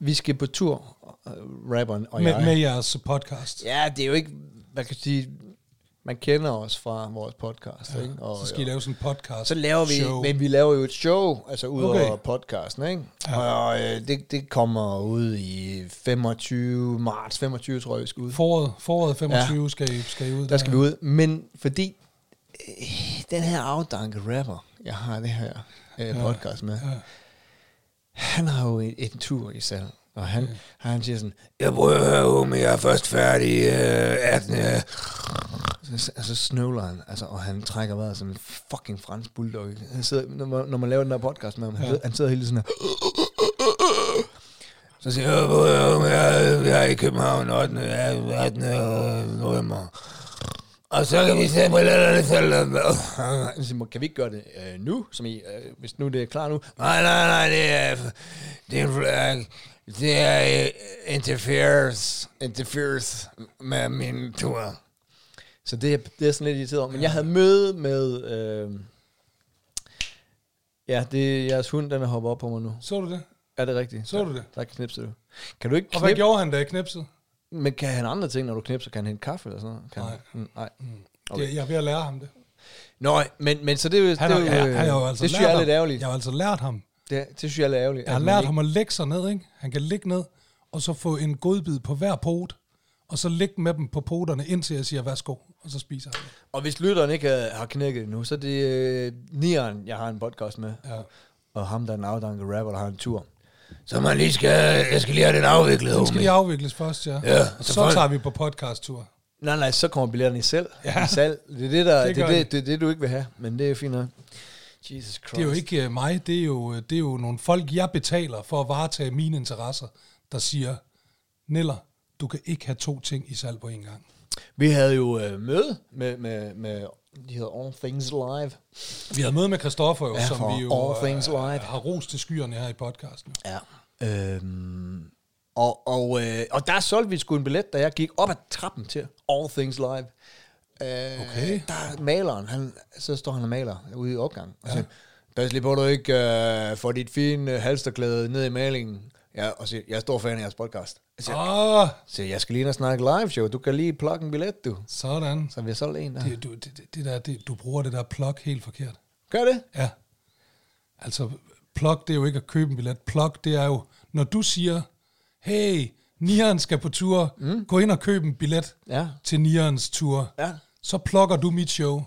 vi skal på tur, uh, rapperen og med, jeg. med jeres podcast. Ja, det er jo ikke, man kan sige, man kender os fra vores podcast, Ja, ikke? Og, så skal I lave sådan en podcast. Så laver vi, show. men vi laver jo et show, altså ud Okay. over podcasten, ikke? Ja. Og øh, det, det kommer ud i femogtyvende marts, femogtyve tror jeg, vi skal ud. Foråret, foråret femogtyve ja. skal, I, skal I ud. Der skal vi ud, men fordi øh, den her afdanke rapper, jeg har det her øh, podcast med, Ja. han har jo en, en tur i salg, og han, okay. han siger sådan, jeg prøver at høre, men jeg er først færdig øh, attende Så, så snøvler han, altså, og han trækker vejret som en fucking fransk bulldog. Han sidder, når, man, når man laver den der podcast med ham, ja. han, han sidder hele sådan her. Så siger jeg, jeg, jeg er i København ottende attende november. Og så kan vi se på lidt selv. Kan vi ikke gøre det øh, nu, som I, øh, hvis nu det er klar nu? Nej, nej, nej, det er, det er, det er uh, interferes, interferes med min tur. Så det er, det er sådan lidt irriteret. Men jeg havde møde med, øh, ja, det er jeres hund, den er hoppet op på mig nu. Så du det? Er det rigtigt? Så du det? Der knipser du. Kan du ikke Og hvad knipse? gjorde han, da jeg knipsede? Men kan han andre ting, når du knipser? Kan han hente kaffe eller sådan noget? Kan Nej. Han? Mm, nej. Okay. Jeg er ved at lære ham det. Nå, men, men så det er jo, Han det, har, er jo, jeg, jeg, har jo altså det synes lært jeg er ham- lidt ærgerligt. Jeg har altså lært ham. Det, det synes jeg er lidt ærgerligt. Jeg har at man lært ikke- ham at lægge sig ned, ikke? Han kan ligge ned, og så få en godbid på hver pot, og så ligge med dem på poterne, indtil jeg siger, værsgo, og så spiser han det. Og hvis lytteren ikke har, har knækket det nu, så er det øh, Nieren, jeg har en podcast med. Ja. Og ham, der er en afdanket rapper, der har en tur. Så man lige skal, jeg skal lige have den afviklet. Den skal lige afvikles først, ja. Ja, og så så folk- tager vi på podcast-tur. Nej, nej, så kommer billetterne i selv. Ja. I salg. Det er det, der, Det det, gør det, det, det, det, du ikke vil have. Men det er fint nok. Jesus Christ. Det er jo ikke uh, mig, det er jo, det er jo nogle folk, jeg betaler for at varetage mine interesser, der siger, Niller, du kan ikke have to ting i salg på en gang. Vi havde jo øh, møde med, med, med, de hedder All Things Live. Vi havde møde med Christoffer, jo, Ja, som for vi jo All Things øh, Live. har rost til skyerne her i podcasten. Ja. Øhm, og, og, øh, og der solgte vi sgu en billet, da jeg gik op ad trappen til All Things Live. Øh, Okay. Der er maleren, han, så står han og maler ude i opgang. Og siger, pas lige på, du ikke øh, får dit fine øh, halsterklæde ned i malingen. Ja, og siger, jeg er stor fan af jeres podcast. Jeg siger, Åh, så jeg skal lige ind og snakke live show. Du kan lige plukke en billet, du. sådan. Så vi har solgt en der. Det, du, det, det- det der, det, du bruger det der plug helt forkert. Gør det? Ja. Altså, plug, det er jo ikke at købe en billet. Plug, det er jo, når du siger, hey, Nieren skal på tur, mm. gå ind og køb en billet Ja. til Nierens tur. Ja. Så plukker du mit show.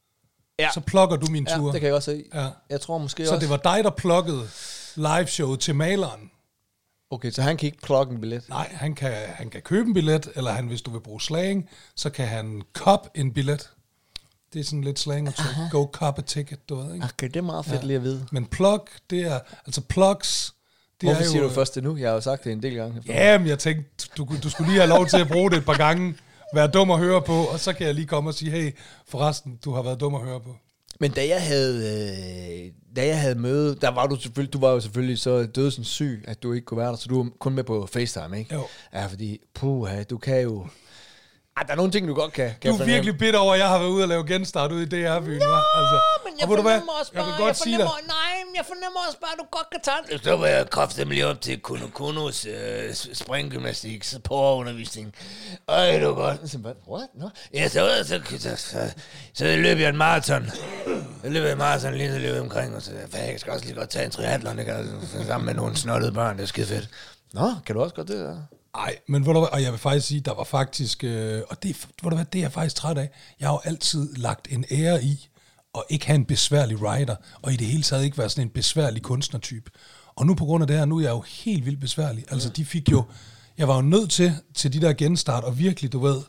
Ja. Så plukker du min Ja, tur. det kan jeg også se. Ja. Jeg tror måske Så også... det var dig, der plukkede liveshowet til maleren. Okay, så han kan ikke plukke en billet. Nej, han kan, han kan købe en billet, eller han, hvis du vil bruge slang, så kan han cop en billet. Det er sådan lidt slang og go cop a ticket, du ved, ikke? Okay, det er meget fedt Ja. lige at vide. Men plug, det er, altså plugs, det Hvorfor er jo... siger du først det nu? Jeg har jo sagt det en del gange. Ja, men jeg tænkte, du, du skulle lige have lov til at bruge det et par gange, være dum at høre på, og så kan jeg lige komme og sige, hey, forresten, du har været dum at høre på. Men da jeg havde, øh, da jeg havde møde, der var du selvfølgelig, du var jo selvfølgelig så dødsens syg, at du ikke kunne være der, så du var kun med på FaceTime, ikke? Jo. Ja, fordi, puha, du kan jo... Ej, der er nogle ting, du godt kan. kan Du jeg er fornemme. virkelig bitter over, at jeg har været ude og lave genstart ude i D R-byen, ja, altså. Men jeg og ved du hvad? fornemmer også Jeg bare, kan godt jeg sige dig, fornemmer, nej, men jeg fornemmer også bare, at du godt kan tage den. Så var jeg kraftigt lige op til Kuno Kunos øh, springgymnastik, så på undervisning. Ej, det var godt. Så, hvad? What? No? Ja, så, så, så, så, så løb jeg en maraton. Jeg løb en maraton lige så løb jeg omkring, og så jeg skal også lige godt tage en triathlon, ikke? Altså, sammen med nogle snottede børn, det er skide fedt. Nå, kan du også godt det der? ej, men ved du hvad, og jeg vil faktisk sige, der var faktisk, øh, og det, ved du hvad, det er jeg faktisk træt af. Jeg har jo altid lagt en ære i, at ikke have en besværlig writer, og i det hele taget ikke være sådan en besværlig kunstnertype. Og nu på grund af det her, nu er jeg jo helt vildt besværlig. Altså, de fik jo, jeg var jo nødt til, til de der genstart, og virkelig, du ved,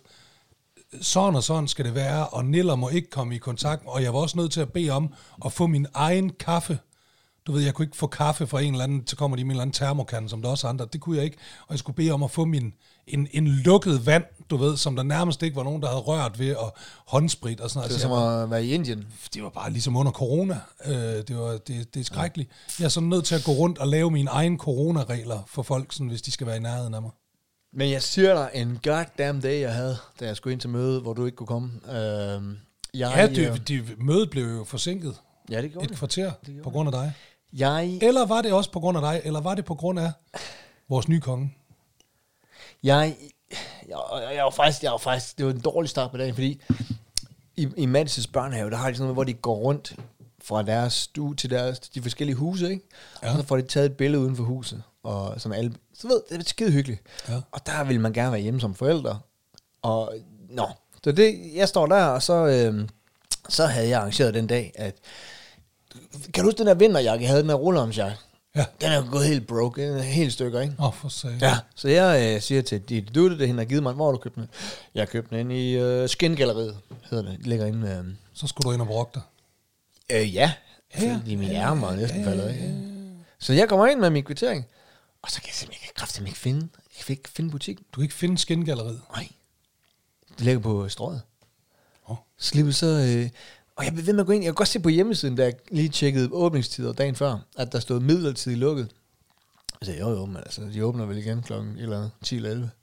sådan og sådan skal det være, og Niller må ikke komme i kontakt, og jeg var også nødt til at bede om at få min egen kaffe. Du ved, jeg kunne ikke få kaffe fra en eller anden, så kommer de med en eller anden termokande, som der også er andre. Det kunne jeg ikke, og jeg skulle bede om at få min, en, en lukket vand, du ved, som der nærmest ikke var nogen, der havde rørt ved, og håndsprit og sådan noget. Det er Altså, som jeg var- at være i Indien. det var bare ligesom under corona. Øh, det, var, det, det er skrækkeligt. Jeg er sådan nødt til at gå rundt og lave mine egne coronaregler for folk, sådan, hvis de skal være i nærheden af mig. Men jeg siger dig, en goddamn day, jeg havde, da jeg skulle ind til møde, hvor du ikke kunne komme. Øhm, jeg, Ja, det, det, mødet blev jo forsinket ja, det gjorde et det. kvarter på grund af dig. Jeg, Eller var det også på grund af dig, eller var det på grund af vores nye konge? Jeg, jeg, jeg var faktisk, jeg var faktisk, det var en dårlig start på dagen, fordi i, i Manses børnehave, der har de sådan noget, hvor de går rundt fra deres stue til deres, de forskellige huse, ikke? Ja. Og så får de taget et billede uden for huset, og som alle, så ved, det er skide hyggeligt. Ja. Og der vil man gerne være hjemme som forældre. Og, nå, så det, jeg står der, og så, øh, så havde jeg arrangeret den dag, at, kan du huske den der vinterjakke, jeg havde, den der rulleromsjakke? Ja. Den er gået helt broke, den er helt stykker, ikke? Åh, oh, for sig. Ja, så jeg øh, siger til de, du det, det hende har givet mig, hvor har du købt den? Jeg har købt den inde i øh, Skingalleriet, hedder det, det ligger inde. Øh. Så skulle du ind og brokke dig? Øh, ja, ja. Fordi mine ærmer er næsten ja, faldet af. Ja. Så jeg kommer ind med min kvittering, og så kan jeg simpelthen ikke, kraftigt ikke finde, jeg kan ikke finde butikken. Du kan ikke finde Skingalleriet? Nej, det ligger på strøget. Oh. Slipper så... Øh, og jeg blev ved med at gå ind. Jeg kan godt se på hjemmesiden, da jeg lige tjekkede åbningstider dagen før, at der stod midlertidigt lukket. Jeg sagde, jo jo, men altså, de åbner vel igen klokken et eller andet, ti eller elleve.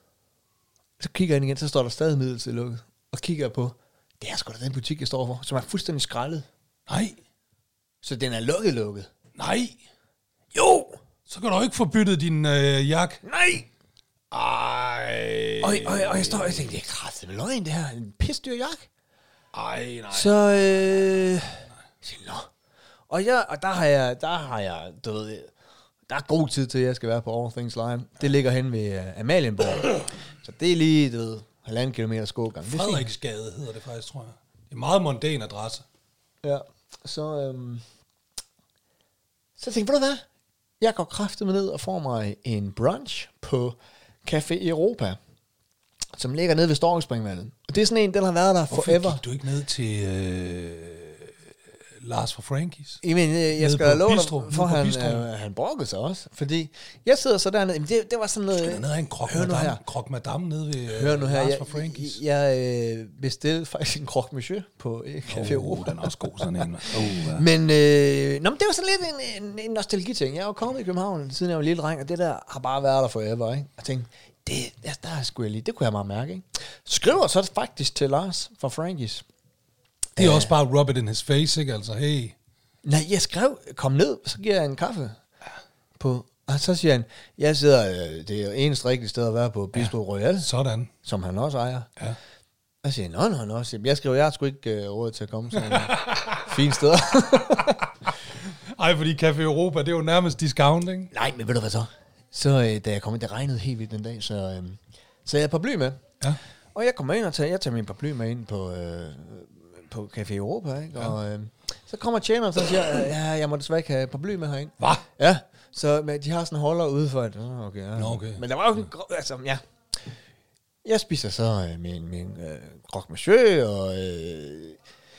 Så kigger jeg ind igen, så står der stadig midlertidigt lukket. Og kigger jeg på, det er sgu da den butik, jeg står for, som er fuldstændig skrællet. Nej. Så den er lukket lukket. Nej. Jo. Så kan du ikke få byttet din øh, jakke. Nej. Ej. Og, og, og jeg står og jeg tænker, det er kraftigt med løgn, det her. En pisdyr jakke. Ej, nej. Så, øh... Nå. Og, jeg, og der har jeg, der har jeg, du ved, der er god tid til, at jeg skal være på All Things Live. Det ligger hen ved uh, Amalienborg. Så det er lige, du ved, halvanden kilometer skogang. Frederiksgade hedder det faktisk, tror jeg. Det er en meget mondæn adresse. Ja, så, øhm... så tænkte jeg, ved du hvad? Jeg går kraftedeme ned og får mig en brunch på Café Europa, som ligger nede ved Storkespringvandet. Og det er sådan en, den har været der Hvorfor forever. Hvorfor gik du ikke ned til øh, Lars fra Frankies? Jamen, jeg nede skal love dig, for han, øh, han brokkede sig også. Fordi jeg sidder så dernede, det, det var sådan noget... Skal der ned have en krok madame, krok madame nede ved øh, Hør nu her, Lars jeg, fra Frankies? Jeg, jeg øh, bestilte faktisk en croque monsieur på øh, Café oh, Europa. Den er også god, sådan en. Oh, ja. Men, øh, nå, men det var sådan lidt en, en, en nostalgi-ting. Jeg er jo kommet i København, siden jeg var en lille dreng, og det der har bare været der forever, ikke? Jeg tænkte, det, der, der skulle jeg lige, det kunne jeg meget mærke, ikke? Skriver så faktisk til Lars fra Frankies. Det er Æh, også bare rub it in his face, ikke? Altså, hey. Nej, jeg skrev, kom ned, så giver jeg en kaffe på, og så siger han, jeg sidder, det er eneste rigtige sted at være på Bistro ja, Royal. Sådan. Som han også ejer. Ja. Og siger, nå, nå, nå. Jeg skriver, jeg har sgu ikke uh, råd til at komme sådan en fine steder. Ej, fordi Café Europa, det er jo nærmest discount, ikke? Nej, men ved du hvad så? Så øh, da jeg kom ind, det regnede helt vildt den dag, så, øh, så jeg havde paraply med. Ja. Og jeg kommer ind og tager, jeg tager min paraply med ind på, øh, på Café Europa, ikke? Ja. Og øh, så kommer tjeneren og så siger, ja, jeg må desværre ikke have paraply med herinde. Hvad? Ja, så men de har sådan en holder ude for, at, okay, ja. Nå, okay. Men der var jo en, altså, ja. Jeg spiser så øh, min, min øh, croque monsieur, og øh,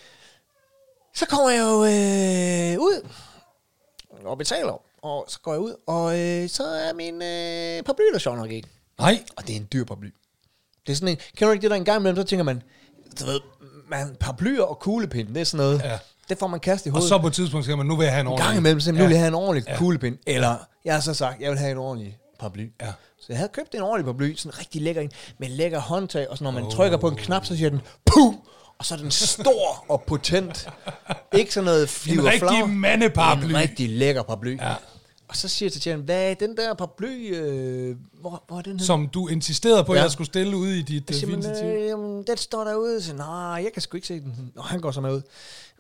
så kommer jeg jo øh, ud og betaler. Og så går jeg ud, og øh, så er min øh, paraply der sjov nok ikke. Nej. Og det er en dyr paraply. Det er sådan en, kan du ikke det der en gang imellem, så tænker man, du ved, man, paraplyer og kuglepind, det er sådan noget, ja. Det får man kastet i hovedet. Og så på et tidspunkt siger man, nu vil jeg have en ordentlig. En gang imellem, så nu vil ja. jeg have en ordentlig ja. kuglepind. Eller, jeg har så sagt, jeg vil have en ordentlig paraply. Ja. Så jeg havde købt en ordentlig paraply, sådan en rigtig lækker en, med lækker håndtag, og så når man oh. trykker på en knap, så siger den, puh! Og så er den stor og potent. Ikke sådan noget flyver en rigtig flag. mandeparaply. En rigtig lækker paraply. Ja. Og så siger jeg til tjenen, hvad er den der paraply, øh, hvor, hvor er den her? Som du insisterede på, ja. at jeg skulle stille ude i dit siger, fine stativ. Øh, jamen, den står derude. Så nej, jeg kan sgu ikke se den. Og han går så med ud.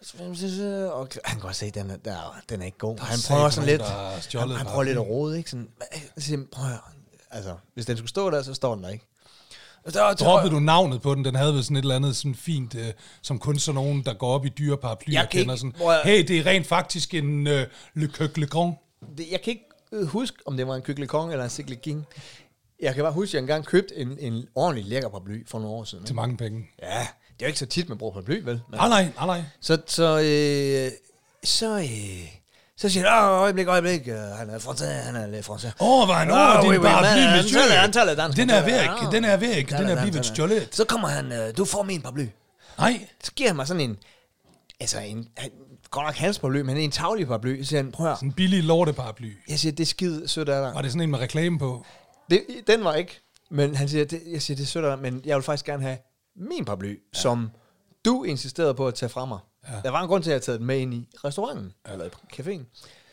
Og han kan godt se, den er, der, den er ikke god. Han prøver sådan lidt, han, han prøver lidt at rode, ikke? Sådan, jeg siger, prøv at høre. Altså, hvis den skulle stå der, så står den der ikke. Der, droppede du navnet på den? Den havde vel sådan et eller andet sådan fint, øh, som kun sådan nogen, der går op i dyre paraplyer kender. Sådan, jeg, hey, det er rent faktisk en øh, Le Coq Le Grand. Det, jeg kan ikke huske, om det var en Coq Le Grand eller en Cycle King. Jeg kan bare huske, at jeg engang købte en, en ordentlig lækker paraply for nogle år siden. Til mange penge. Ja, det er jo ikke så tit, man bruger paraply, vel? Men, nej, nej, nej, nej. Så, så, øh, så, øh, så siger han, åh, øjeblik, øjeblik, øh, han er fransæs, han er lidt fransæs. Åh, hvad han over din paraply, monsieur. Han taler dansk. Den er væk, den er væk, den er blevet stjålet. Så kommer han, øh, du får min paraply. Nej. Så giver han mig sådan en, altså en, godt nok hans paraply, men en taglig paraply. Så siger han, prøv at høre. Sådan en billig lorteparaply. Jeg siger, det er skide sødt af dig. Var det sådan en med reklame på? Det, den var ikke. Men han siger, det, jeg siger, det er sødt af dig, men jeg vil faktisk gerne have min paraply, ja. Som du insisterede på at tage fra mig. Ja. Der var en grund til, at jeg havde taget den med ind i restauranten, ja. Eller i caféen.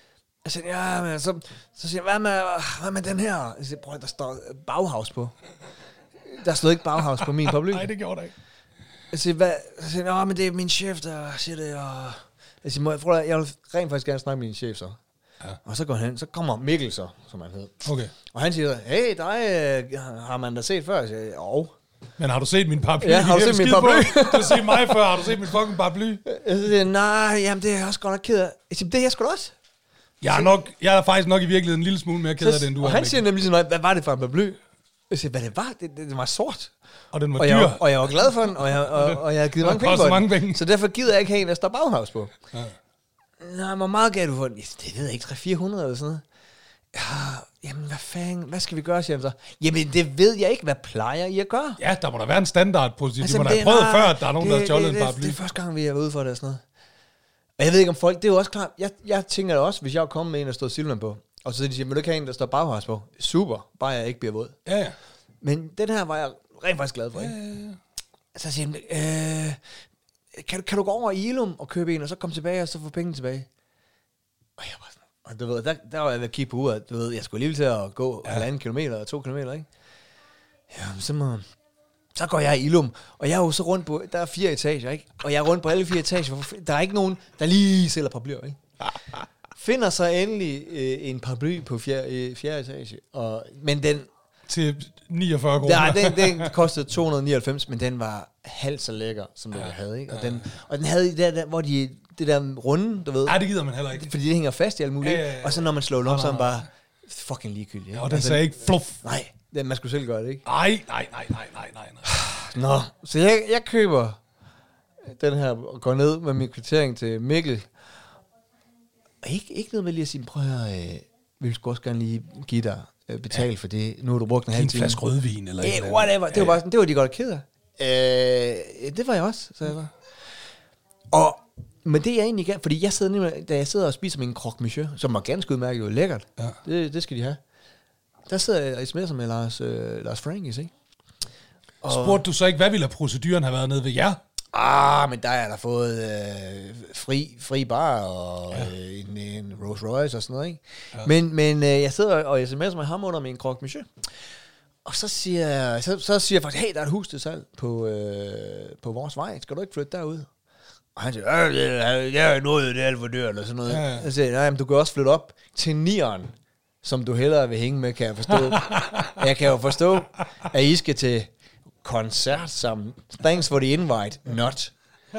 Jeg siger, ja, men så, så siger jeg, hvad med, hvad med den her? Jeg siger, prøv, der står Bauhaus på. Der stod ikke Bauhaus på min paraply. Nej, det gjorde der ikke. Jeg siger, hvad? Jeg siger, men det er min chef, der siger det, og... Jeg siger, jeg, prøv, jeg vil rent faktisk gerne snakke med min chef, så. Ja. Og så går han, så kommer Mikkel så, som han hedder. Okay. Og han siger, hey, dig har man da set før? Jeg siger, jo. Men har du set min paraply? Ja, har du set min paraply? Du siger mig før, har du set min fucking paraply? Jeg siger, nej, jamen det er jeg også godt nok ked af. Jeg siger, det er jeg sgu da også. Jeg er, nok, jeg er faktisk nok i virkeligheden en lille smule mere ked af det, end du er. Og han siger nemlig sådan, hvad var det for en paraply? Jeg siger, hvad det var? Det, det, det var sort. Og den var og dyr. Jeg, og jeg var glad for den, og jeg, og, og jeg havde givet mange penge, mange penge. Så derfor gider jeg ikke have en, der står Bauhaus på. Ja. Nej, hvor meget gav du for den? Det ved jeg ikke, tre til fire hundrede eller sådan noget. Ja, jamen hvad fanden, hvad skal vi gøre, siger han så? Jamen det ved jeg ikke, hvad plejer I at gøre? Ja, der må der være en standard på det. Altså, de må da have prøvet før, at der er nogen, det, der har stjålet det, en paraply. Det er første gang, vi er ude for det og sådan noget. Og jeg ved ikke om folk, det er jo også klart, jeg, jeg tænker det også, hvis jeg kommer med en, der står Silvan på, og så siger de, vil du ikke have en, der står Bauhaus på? Super, bare jeg ikke bliver våd. Ja, ja. Men den her var jeg rent faktisk glad for, ikke? Ja, ja, ja. Så siger han, øh, kan, kan du gå over i Ilum og købe en, og så komme tilbage, og så få penge tilbage? Og jeg var sådan, og du ved, der, der var jeg ved at kigge på uret, du ved, jeg skulle alligevel til at gå ja. halvanden kilometer, og to kilometer, ikke? Ja, så må... Så går jeg i Ilum, og jeg er jo så rundt på, der er fire etager, ikke? Og jeg er rundt på alle fire etager, der er ikke nogen, der lige sælger paraplyer, ikke? Finder så endelig øh, en paraply på fjerde, øh, fjerde etage, og, men den... Til niogfyrre kroner. Ja, den, den kostede to hundrede nioghalvfems, men den var halvt så lækker, som den ja, havde, ikke? Og, ja, den, og den havde det der, hvor de, det der runde, du ved. Nej, det gider man heller ikke. Fordi det hænger fast i alt muligt, ja, ja, ja. Og så når man slår den op, så er den bare fucking ligegyldig. Ja, og den sagde ikke fluff. Nej, den, man skulle selv gøre det, ikke? Nej, nej, nej, nej, nej, nej. Nå, så jeg, jeg køber den her, og går ned med min kvittering til Mikkel. Og ikke, ikke noget med lige at sige, prøv at høre, øh, vi skulle også gerne lige give dig øh, betale ja. for det. Nu har du brugt en halv time. En flaske rødvin, eller yeah, whatever. Det var bare sådan, det var de godt ked af. Øh, det var jeg også, så jeg var. Og men det er jeg egentlig gerne, fordi jeg sidder nemlig, da jeg sidder og spiser min croque monsieur, som var ganske udmærket og lækkert, ja. det, det skal de have. Der sidder jeg og sms'er med Lars, øh, Lars Frankis, ikke? Og spurgte du så ikke, hvad ville proceduren have været nede ved jer? Ah, men der er der fået øh, fri, fri bar og ja. øh, en, en Rolls Royce og sådan noget, ikke? Ja. Men, men øh, jeg sidder og sms'er med ham under min croque monsieur. Og så siger jeg, så, så siger jeg faktisk, hey, der er et hus til salg på, øh, på vores vej. Skal du ikke flytte derud? Og han siger, øh, jeg er noget, det er alt for dyrt, eller sådan noget. Ja, ja. Jeg siger, nej, men du kan også flytte op til nieren, som du hellere vil hænge med, kan jeg forstå. Jeg kan jo forstå, at I skal til koncert sammen. Thanks for the invite, not.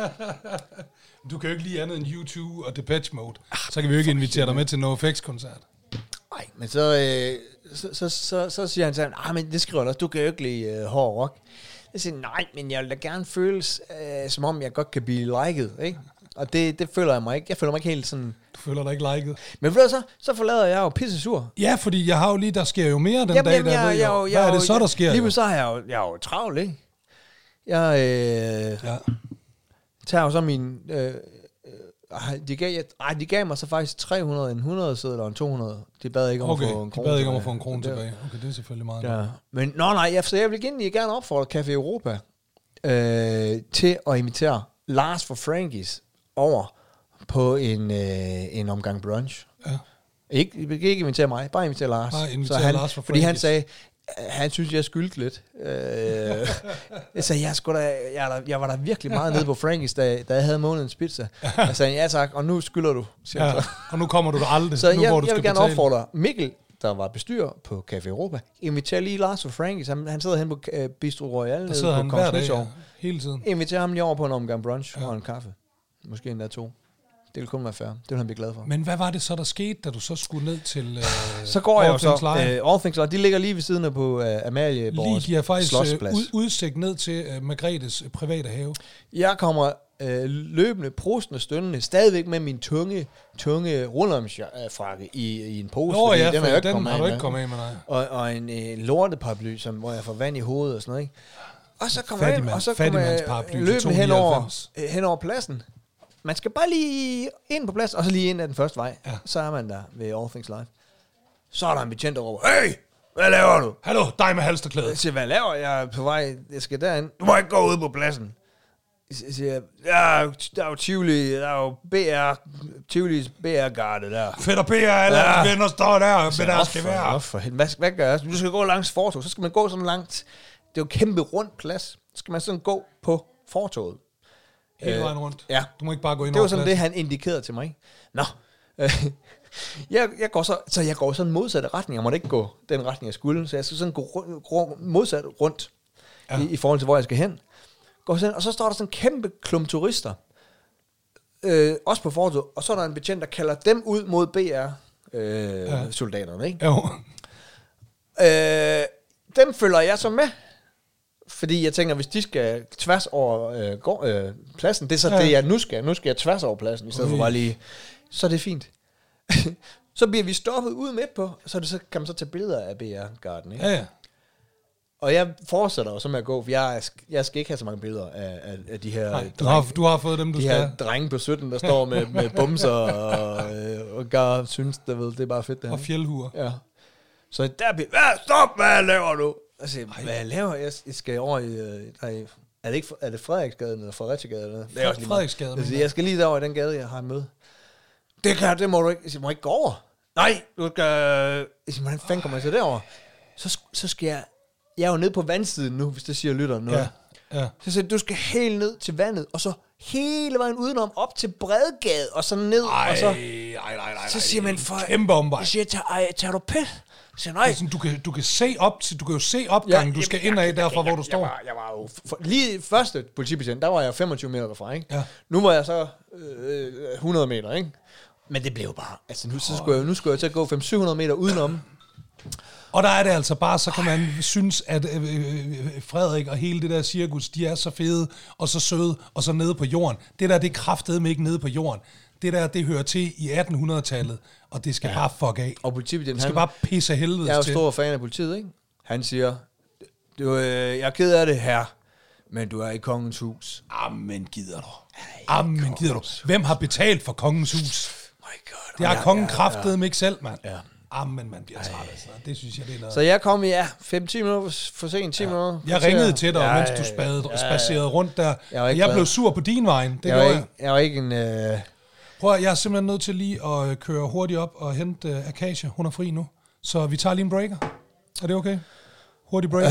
Du kan jo ikke lide andet end U to og Depeche Mode. Så kan vi jo ikke invitere dig med til NoFX-koncert. Nej, men så, øh, så, så, så, så siger han sådan, ah, men det skriver han også, du kan jo ikke lide øh, hård rock. Jeg siger, nej, men jeg vil da gerne føles, øh, som om jeg godt kan blive liket, ikke? Og det, det føler jeg mig ikke. Jeg føler mig ikke helt sådan... Du føler dig ikke liket. Men ved du så, så forlader jeg jo pisse sur. Ja, fordi jeg har jo lige, der sker jo mere den jamen, dag, jamen, der jeg, ved jeg, jeg, Hvad jeg, er det så, der sker? Lige så har jeg jo, jeg er jo travlt, ikke? Jeg øh, ja. tager jo så min... Øh, de, gav, ej, de gav mig så faktisk tre hundrede, en hundrede sædler og en to hundrede. De bad ikke om okay, at få en krone de bad ikke om at få en krone tilbage. Okay, det er selvfølgelig meget. Ja. Men nå nej, jeg, så jeg vil egentlig gerne opfordre Café Europa øh, til at invitere Lars fra Frankis over på en, øh, en omgang brunch. Ja. Ikke, ikke invitere mig, bare invitere Lars. Bare invitere så han, Lars fra fordi han sagde, han synes, jeg skyldte lidt. Øh, jeg sagde, jeg, skulle da, jeg, jeg var der virkelig meget nede på Frankis, da, da jeg havde månedens pizza. Jeg sagde, ja tak, og nu skylder du. Ja, og nu kommer du der aldrig. Så nu, jeg, hvor du jeg skal vil gerne betale. opfordre Mikkel, der var bestyrer på Café Europa, inviterer lige Lars fra Frankis. Han, han sidder hen på uh, Bistro Royal. Der sidder han hver dag, ja, hele tiden. Inviterer ham lige over på en omgang brunch ja. og en kaffe. Måske endda to. Det vil kun være fair. Det vil han blive glad for. Men hvad var det så, der skete, da du så skulle ned til uh, så går jeg jo så. Uh, All Things Live. De ligger lige ved siden af på uh, Amalie Borgs de har faktisk uh, ud, udsigt ned til uh, Margrethes uh, private have. Jeg kommer uh, løbende, prostende, stønnende, stadigvæk med min tunge, tunge rullermsfrakke i, i en pose. Nå ja, den, for jeg den har du ikke kommet af med dig. Og, og en uh, lorteparaply, som, hvor jeg får vand i hovedet og sådan noget, ikke? Og så kommer jeg, og så kommer jeg løbende hen over, hen over pladsen. Man skal bare lige ind på plads, og så lige ind ad den første vej. Ja. Så er man der ved All Things Live. Så er der en betjent, der råber, hey, hvad laver du? Hallo, dig med halsterklæde. Jeg siger, hvad laver jeg? Jeg er på vej, jeg skal derind. Du må ikke gå ud på pladsen. Jeg siger, ja, der er jo Tivoli, der er jo B R, Tivolis B R-garde der. Fedt og B R, alle ja. venner står der Så med deres gevær. Hvorfor? Hvad, hvad gør jeg? Du skal gå langs fortog, så skal man gå sådan langt. Det er jo kæmpe rundt plads. Så skal man sådan gå på fortoget. Hele vejen rundt. Ja. Du må ikke bare gå ind Det var over sådan pladsen. det, han indikerede til mig. Nå. jeg, jeg går så, så jeg går sådan modsatte retning. Jeg måtte ikke gå den retning, jeg skulle. Så jeg skal sådan gå rundt, modsat rundt ja. i, i forhold til, hvor jeg skal hen. Går sådan, og så står der sådan en kæmpe klump turister. Øh, også på fortoget. Og så er der en betjent, der kalder dem ud mod B R-soldaterne. Øh, ja. Ikke? Jo. Øh, dem følger jeg så med. Fordi jeg tænker, hvis de skal tværs over øh, går, øh, pladsen, det er så ja. det, jeg nu skal. Nu skal jeg tværs over pladsen, i stedet for bare lige... Så er det fint. Så bliver vi stoppet ude midt på, så, det, så kan man så tage billeder af B R-garden. Ikke? Ja, ja. Og jeg fortsætter jo så med at gå, for jeg, jeg skal ikke have så mange billeder af, af, af de her... Nej, du, har, du har fået dem, du de skal. De her drenge på sytten, der står med, med bumser og, øh, og gar, synes, der ved, det er bare fedt det her. Og fjeldhuer. Ja. Så der bliver... Hvad? Stop! Hvad laver du? Altså, hvad jeg laver jeg? Jeg skal over i... Der er, er det ikke er det Frederiksgaden eller Frederiksgaden? Det er også Frederiksgaden. Altså, jeg skal lige derover i den gade, jeg har med. Det kan det må du ikke. Jeg siger, må ikke gå over? Nej, du skal... Jeg siger, hvordan fanden kommer jeg så derover? Så, så skal jeg... Jeg er jo nede på vandsiden nu, hvis det siger lytteren noget. Ja, ja. Så siger du skal helt ned til vandet, og så hele vejen udenom op til Bredgade, og så ned, ej, og så... Ej, nej, nej, så siger man for... Kæmpe omvej. Jeg siger, tager, tager du pæt? Så nej. Altså, du, kan, du kan se op til, du kan jo se opgangen, ja, du skal ind af derfra, hvor du står. Jeg var, jeg var jo... For, lige første politibetjent, der var jeg femogtyve meter derfra, ikke? Ja. Nu var jeg så øh, hundrede meter, ikke? Men det blev bare... Altså, nu, så skulle jeg, nu skulle jeg til at gå fem til syv hundrede meter udenom. Og der er det altså bare, så kan man synes, at øh, øh, Frederik og hele det der cirkus, de er så fede, og så søde, og så nede på jorden. Det der, det er kraftedeme ikke nede på jorden. Det der, det hører til i attenhundredetallet, og det skal ja. bare fuck af. Og politibetjenten, det skal han, bare pisse helvede til. Jeg er jo stor fan af politiet, ikke? Han siger, du, øh, jeg er ked af det her, men du er i kongens hus. Amen, gider du. Amen, gider du. Hvem har betalt for kongens hus? My God. Det har kongen kraftedeme ikke selv, mand. Ja. Jamen, man bliver træt altså. Det synes jeg, det er noget. Så jeg kom i, ja, fem til ti minutter for sent, ti ja. minutter. Jeg ringede til dig, ja, mens du spade, ja, spacerede rundt der. Jeg, jeg blev sur på din vej. Det jeg, var ikke, jeg var ikke en... Øh... Prøv at, jeg er simpelthen nødt til lige at køre hurtigt op og hente uh, Akasia. Hun er fri nu. Så vi tager lige en breaker. Er det okay? Hurtig breaker?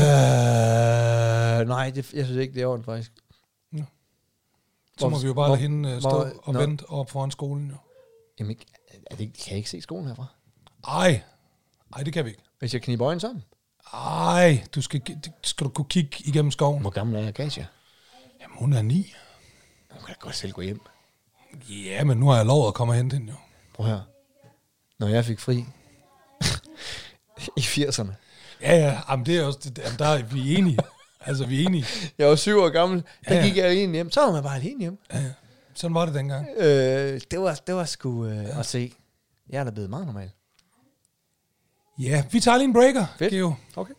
Øh, nej, det, jeg synes ikke, det er ordentligt faktisk. Ja. Så må vi jo bare lade hende uh, stå hvor, og nå. vente op foran skolen. Jo. Jamen, er det, kan jeg ikke se skolen herfra? Ej. Ej, det kan vi ikke. Hvis jeg kniber øjnene sammen? Ej, du skal, skal du kunne kigge igennem skoven. Hvor gammel er Akasia? Jamen, hun er ni. Hun kan godt selv gå hjem. Ja, men nu har jeg lovet at komme og hente hende, jo. Prøv her. Når jeg fik fri i firserne. Ja, ja, jamen, det er også, det, jamen, der er vi er enige. Altså, vi er enige. Jeg var syv år gammel, der ja, ja. gik jeg alene hjem. Så var man bare alene hjem. Ja, ja. Sådan var det dengang. Øh, det, var, det var sgu øh, ja. at se. Jeg er da blevet meget normal. Ja, vi tager lige en breaker, Fedt. Geo. Okay.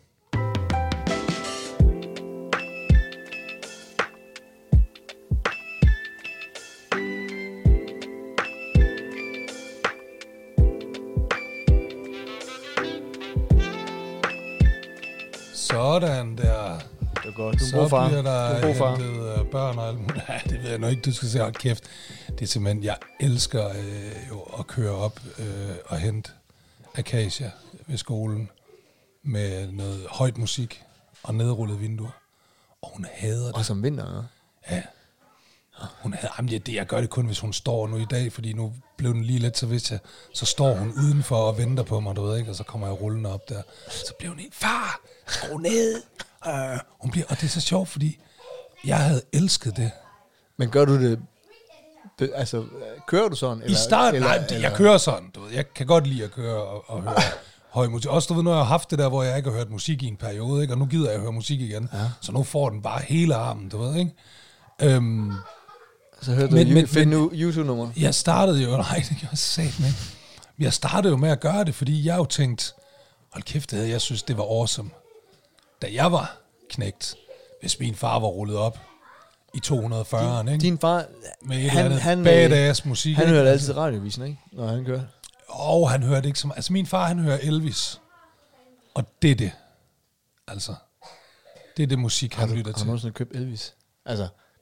Sådan der. Det er godt. Du er så god far. bliver der du er god far. hentet uh, børn og alt muligt. Nej, det ved jeg nok ikke, du skal se. Hold kæft. Det er simpelthen, jeg elsker øh, jo at køre op øh, og hente Akasia ved skolen med noget højt musik og nedrullede vinduer. Og hun hader det. Og som vinter, ja. Ja. Hun hader, jamen, det, jeg gør det kun, hvis hun står nu i dag, fordi nu blev den lige lidt, så hvis jeg, så står hun udenfor og venter på mig, du ved ikke, og så kommer jeg rullende op der. Så bliver hun helt, far, skru ned. Uh, hun bliver, og det er så sjovt, fordi jeg havde elsket det. Men gør du det, altså, kører du sådan? Eller, I starten, eller, nej, det, eller? Jeg kører sådan, du ved. Jeg kan godt lide at køre og, og høre høj musik. Også du ved, nu har jeg haft det der, hvor jeg ikke har hørt musik i en periode, ikke? Og nu gider jeg at høre musik igen. Ja. Så nu får den bare hele armen, du ved, ikke? Øhm, så hørte men, du men, finde nu YouTube-nummer? Jeg startede jo, nej, det gjorde jeg sat med. Jeg startede jo med at gøre det, fordi jeg jo tænkte, hold kæft, det havde jeg synes, det var awesome. Da jeg var knægt, hvis min far var rullet op i to hundrede og fyrre, ikke? Din far, med et han, eller andet han, badass musik. Han hørte altid radiovisen, ikke? Når han kørte. Og han hørte ikke så meget. Altså min far, han hører Elvis. Og det er det. Altså, det er det musik, han har du, lytter har til. Har du nogensinde købt Elvis? Altså,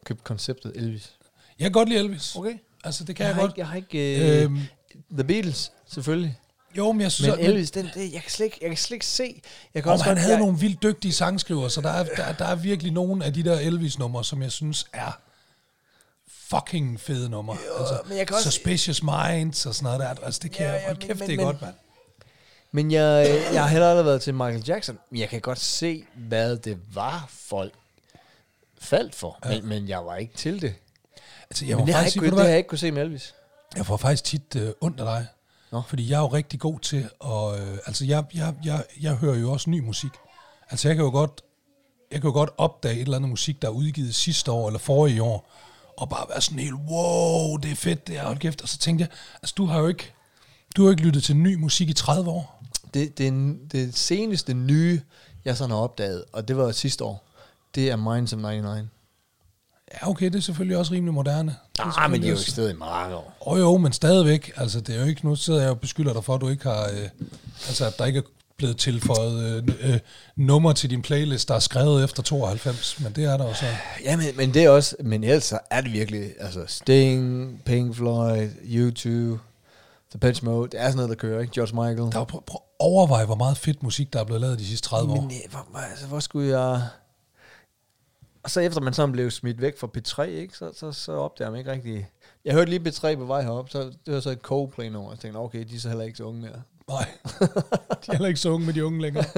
købt konceptet Elvis. Jeg kan godt lide Elvis. Okay. Altså, det kan Jeg jeg, har godt. ikke, jeg har ikke... Øh, Øhm, The Beatles, selvfølgelig. jo, men jeg synes... Men Elvis, den, det, jeg, kan slet ikke, jeg kan slet ikke se... Jeg kan Og også han godt, havde jeg, nogle vildt dygtige sangskrivere, så der er, der, der er virkelig nogle af de der Elvis-numre, som jeg synes er fucking fede numre. Jo, altså, men jeg kan også- Suspicious Minds og sådan noget der. Altså, det kan Ja, jeg... ja, Hold men- kæft, men- det er men- godt, mand. Men jeg, jeg har heller aldrig været til Michael Jackson. Men jeg kan godt se, hvad det var, folk faldt for. Ja. Men, men jeg var ikke til det. Altså, jeg, Men må det har jeg faktisk, ikke, sige, ved det du har hvad? jeg ikke kunne se med Elvis. Jeg får faktisk tit øh, ondt af dig. Nå. Fordi jeg er jo rigtig god til at... Øh, altså, jeg, jeg, jeg, jeg hører jo også ny musik. Altså, jeg kan jo godt... Jeg kan jo godt opdage et eller andet musik, der er udgivet sidste år eller forrige år, og bare være sådan helt, wow, det er fedt, det er hold kæft. Og så tænkte jeg, altså, du har jo ikke... Du har jo ikke lyttet til ny musik i tredive år. Det, det, det seneste nye, jeg sådan har opdaget, og det var sidste år, det er Minds of nioghalvfems. Ja, okay, det er selvfølgelig også rimelig moderne. Det er Ah, men de er jo selvfølgelig ikke stedet i mange år. også- Åh jo, men stadigvæk. Altså, det er jo ikke... Nu sidder jeg og beskylder dig for, at du ikke har... Øh, altså, at der ikke er blevet tilføjet øh, øh, nummer til din playlist, der er skrevet efter tooghalvfems, men det er der jo så. Ja, men, men det er også, men ellers så er det virkelig, altså Sting, Pink Floyd, U to, The Pitch Mode, det er sådan noget, der kører, ikke? George Michael. Der er, prøv, prøv at overveje, hvor meget fedt musik, der er blevet lavet de sidste tredive år. Men øh, hvor, hvor, altså, hvor skulle jeg... Og så efter man sådan blev smidt væk fra P tre, ikke, så, så, så opdager man ikke rigtig... Jeg hørte lige P tre på vej herop, så det var så et Coldplay-nummer, og jeg tænkte, okay, de er så heller ikke så unge mere. Nej, de er heller ikke så unge med de unge længere.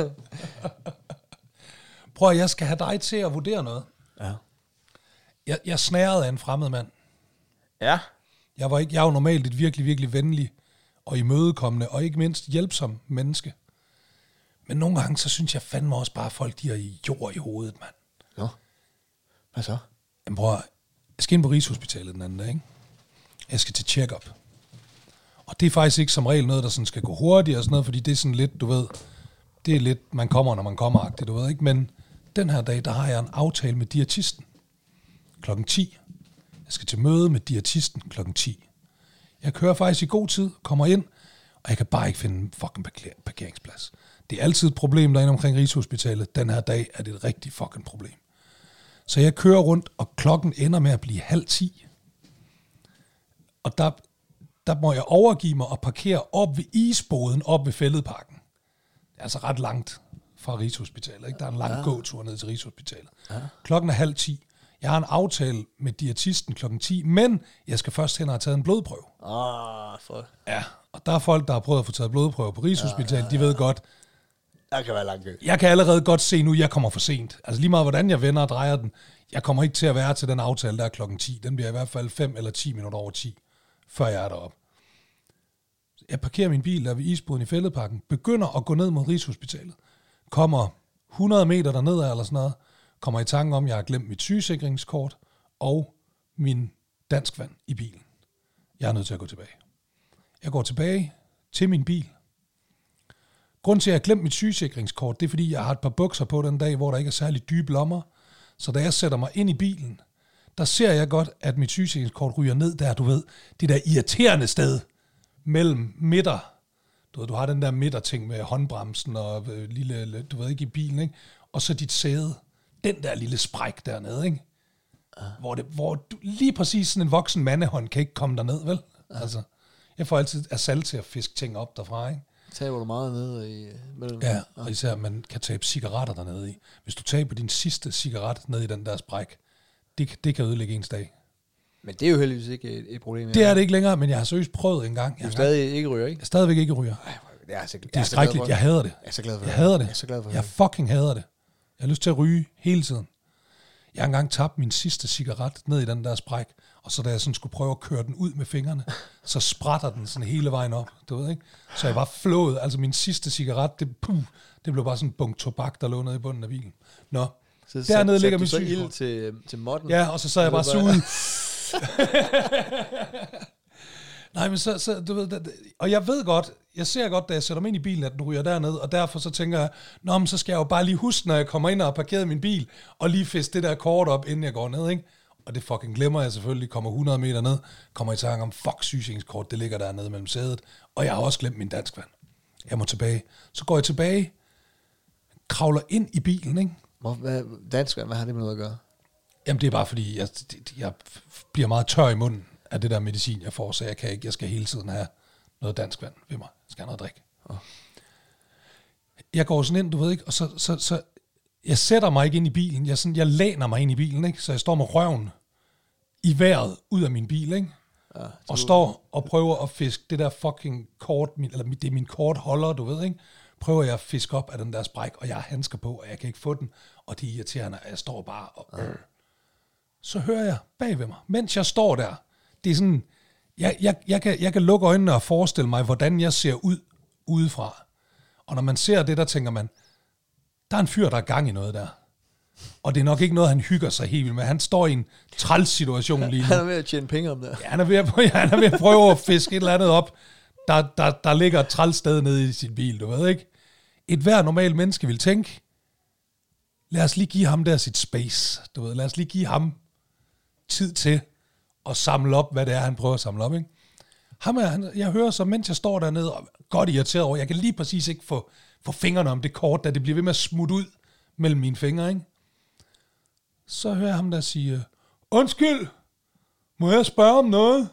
Prøv at, jeg skal have dig til at vurdere noget. Ja. Jeg, jeg snærede af en fremmed mand. Ja. Jeg, var ikke, jeg er jo normalt et virkelig, virkelig venlig og imødekommende, og ikke mindst hjælpsom menneske. Men nogle gange, så synes jeg fandme også bare, at folk de har jord i hovedet, mand. Nå. Hvad så? Jamen prøv at, jeg skal ind på Rigshospitalet den anden dag, ikke? Jeg skal til check-up. Og det er faktisk ikke som regel noget, der sådan skal gå hurtigt og sådan noget, fordi det er sådan lidt, du ved, det er lidt, man kommer, når man kommer-agtigt, du ved ikke? Men den her dag, der har jeg en aftale med diætisten klokken ti. Jeg skal til møde med diætisten klokken ti. Jeg kører faktisk i god tid, kommer ind, og jeg kan bare ikke finde en fucking parker- parkeringsplads. Det er altid et problem derinde omkring Rigshospitalet. Den her dag er det et rigtig fucking problem. Så jeg kører rundt, og klokken ender med at blive halv ti. Og der, der må jeg overgive mig og parkere op ved isboden, op ved Fælledparken. Det er altså ret langt fra Rigshospitalet, ikke? Der er en lang ja. gåtur ned til Rigshospitalet. Ja. Klokken er halv ti. Jeg har en aftale med diætisten klokken ti, men jeg skal først hen og have taget en blodprøve. Ah, for... Ja, og der er folk, der har prøvet at få taget blodprøve på Rigshospitalet, ja, ja, ja. De ved godt, Der kan være langt kø. jeg kan allerede godt se nu, at jeg kommer for sent. Altså lige meget, hvordan jeg vender og drejer den, jeg kommer ikke til at være til den aftale, der er klokken ti. Den bliver i hvert fald fem eller ti minutter over ti, før jeg er deroppe. Jeg parkerer min bil der ved isboden i Fælledparken, begynder at gå ned mod Rigshospitalet, kommer hundrede meter derned eller sådan noget, kommer i tanke om, at jeg har glemt mit sygesikringskort og min danskvand i bilen. Jeg er nødt til at gå tilbage. Jeg går tilbage til min bil. Grunden til, at jeg har glemt mit sygesikringskort, det er, fordi jeg har et par bukser på den dag, hvor der ikke er særlig dybe lommer. Så da jeg sætter mig ind i bilen, der ser jeg godt, at mit sygesikringskort ryger ned der, du ved, det der irriterende sted mellem midter. Du ved, du har den der midterting med håndbremsen og øh, lille, du ved ikke, i bilen, ikke? Og så dit sæde. Den der lille spræk dernede, ikke? Uh. Hvor, det, hvor du, lige præcis sådan en voksen mandehånd kan ikke komme derned, vel? Uh. Altså, jeg får altid asalt til at fiske ting op derfra, ikke? Taber du meget ned i... Mellem. Ja, og især man kan tabe cigaretter dernede i. Hvis du taber din sidste cigaret ned i den der spræk, det, det kan ødelægge ens dag. Men det er jo heldigvis ikke et, et problem. Det er det ikke længere, men jeg har seriøst prøvet en gang. Du er stadig ikke ryger, ikke? Jeg stadigvæk ikke ryger. Ej, det er, så, Det er skrækkeligt. Jeg hader det. Jeg er så glad for Jeg hader det. Jeg er så glad for Jeg fucking hader det. Jeg har lyst til at ryge hele tiden. Jeg har engang tabt min sidste cigaret ned i den der spræk, og så da jeg sådan skulle prøve at køre den ud med fingrene, så sprætter den sådan hele vejen op, du ved ikke? Så jeg var flået, altså min sidste cigaret, det, puh, det blev bare sådan en bunke tobak, der lå nede i bunden af bilen. Nå, Så dernede sat, ligger du min så sygesikring. ild til, til modden? Ja, og så sad jeg bare suget. Nej, men så, så du ved, det, og jeg ved godt, jeg ser godt, da jeg sætter mig ind i bilen, at den ryger derned, og derfor så tænker jeg, nå, men så skal jeg jo bare lige huske, når jeg kommer ind og har parkeret min bil, og lige fiske det der kort op, inden jeg går ned, ikke? Og det fucking glemmer jeg selvfølgelig, kommer hundrede meter ned, kommer i tanke om, fuck, sygesikringskort, det ligger dernede mellem sædet, og jeg har også glemt min danskvand. Jeg må tilbage. Så går jeg tilbage, kravler ind i bilen, ikke? Hvor, hvad, dansk, hvad har det med noget at gøre? Jamen, det er bare fordi, jeg, jeg bliver meget tør i munden af det der medicin, jeg får, så jeg kan ikke, jeg skal hele tiden have noget dansk vand ved mig. Jeg skal have noget drik. Oh. Jeg går sådan ind, du ved ikke, og så, så, så jeg sætter mig ikke ind i bilen. Jeg, sådan, jeg læner mig ind i bilen, ikke? Så jeg står med røven i vejret ud af min bil, ikke? Ja, og står og prøver at fiske det der fucking kort, min, eller det er min kortholder, du ved, ikke? Prøver jeg at fiske op af den der spræk, og jeg har handsker på, og jeg kan ikke få den, og det er irriterende, at jeg står bare og... Øh. Så hører jeg bag ved mig, mens jeg står der, det er sådan, jeg, jeg, jeg, kan, jeg kan lukke øjnene og forestille mig, hvordan jeg ser ud udefra. Og når man ser det, der tænker man, der er en fyr, der er gang i noget der. Og det er nok ikke noget, han hygger sig helt vildt med. Han står i en træls situation lige nu. Han er ved at tjene penge om det. Ja, han er ved at, ja, han er ved at prøve at fiske et eller andet op, der, der, der ligger et træls sted nede i sin bil, du ved ikke? Et hver normalt menneske vil tænke, lad os lige give ham der sit space, du ved. Lad os lige give ham tid til at samle op, hvad det er, han prøver at samle op, ikke? Ham er, han, jeg hører så, mens jeg står dernede og godt irriteret over, jeg kan lige præcis ikke få, få fingrene om det kort, da det bliver ved med at smutte ud mellem mine fingre, ikke? Så hører jeg ham der sige, undskyld, må jeg spørge om noget?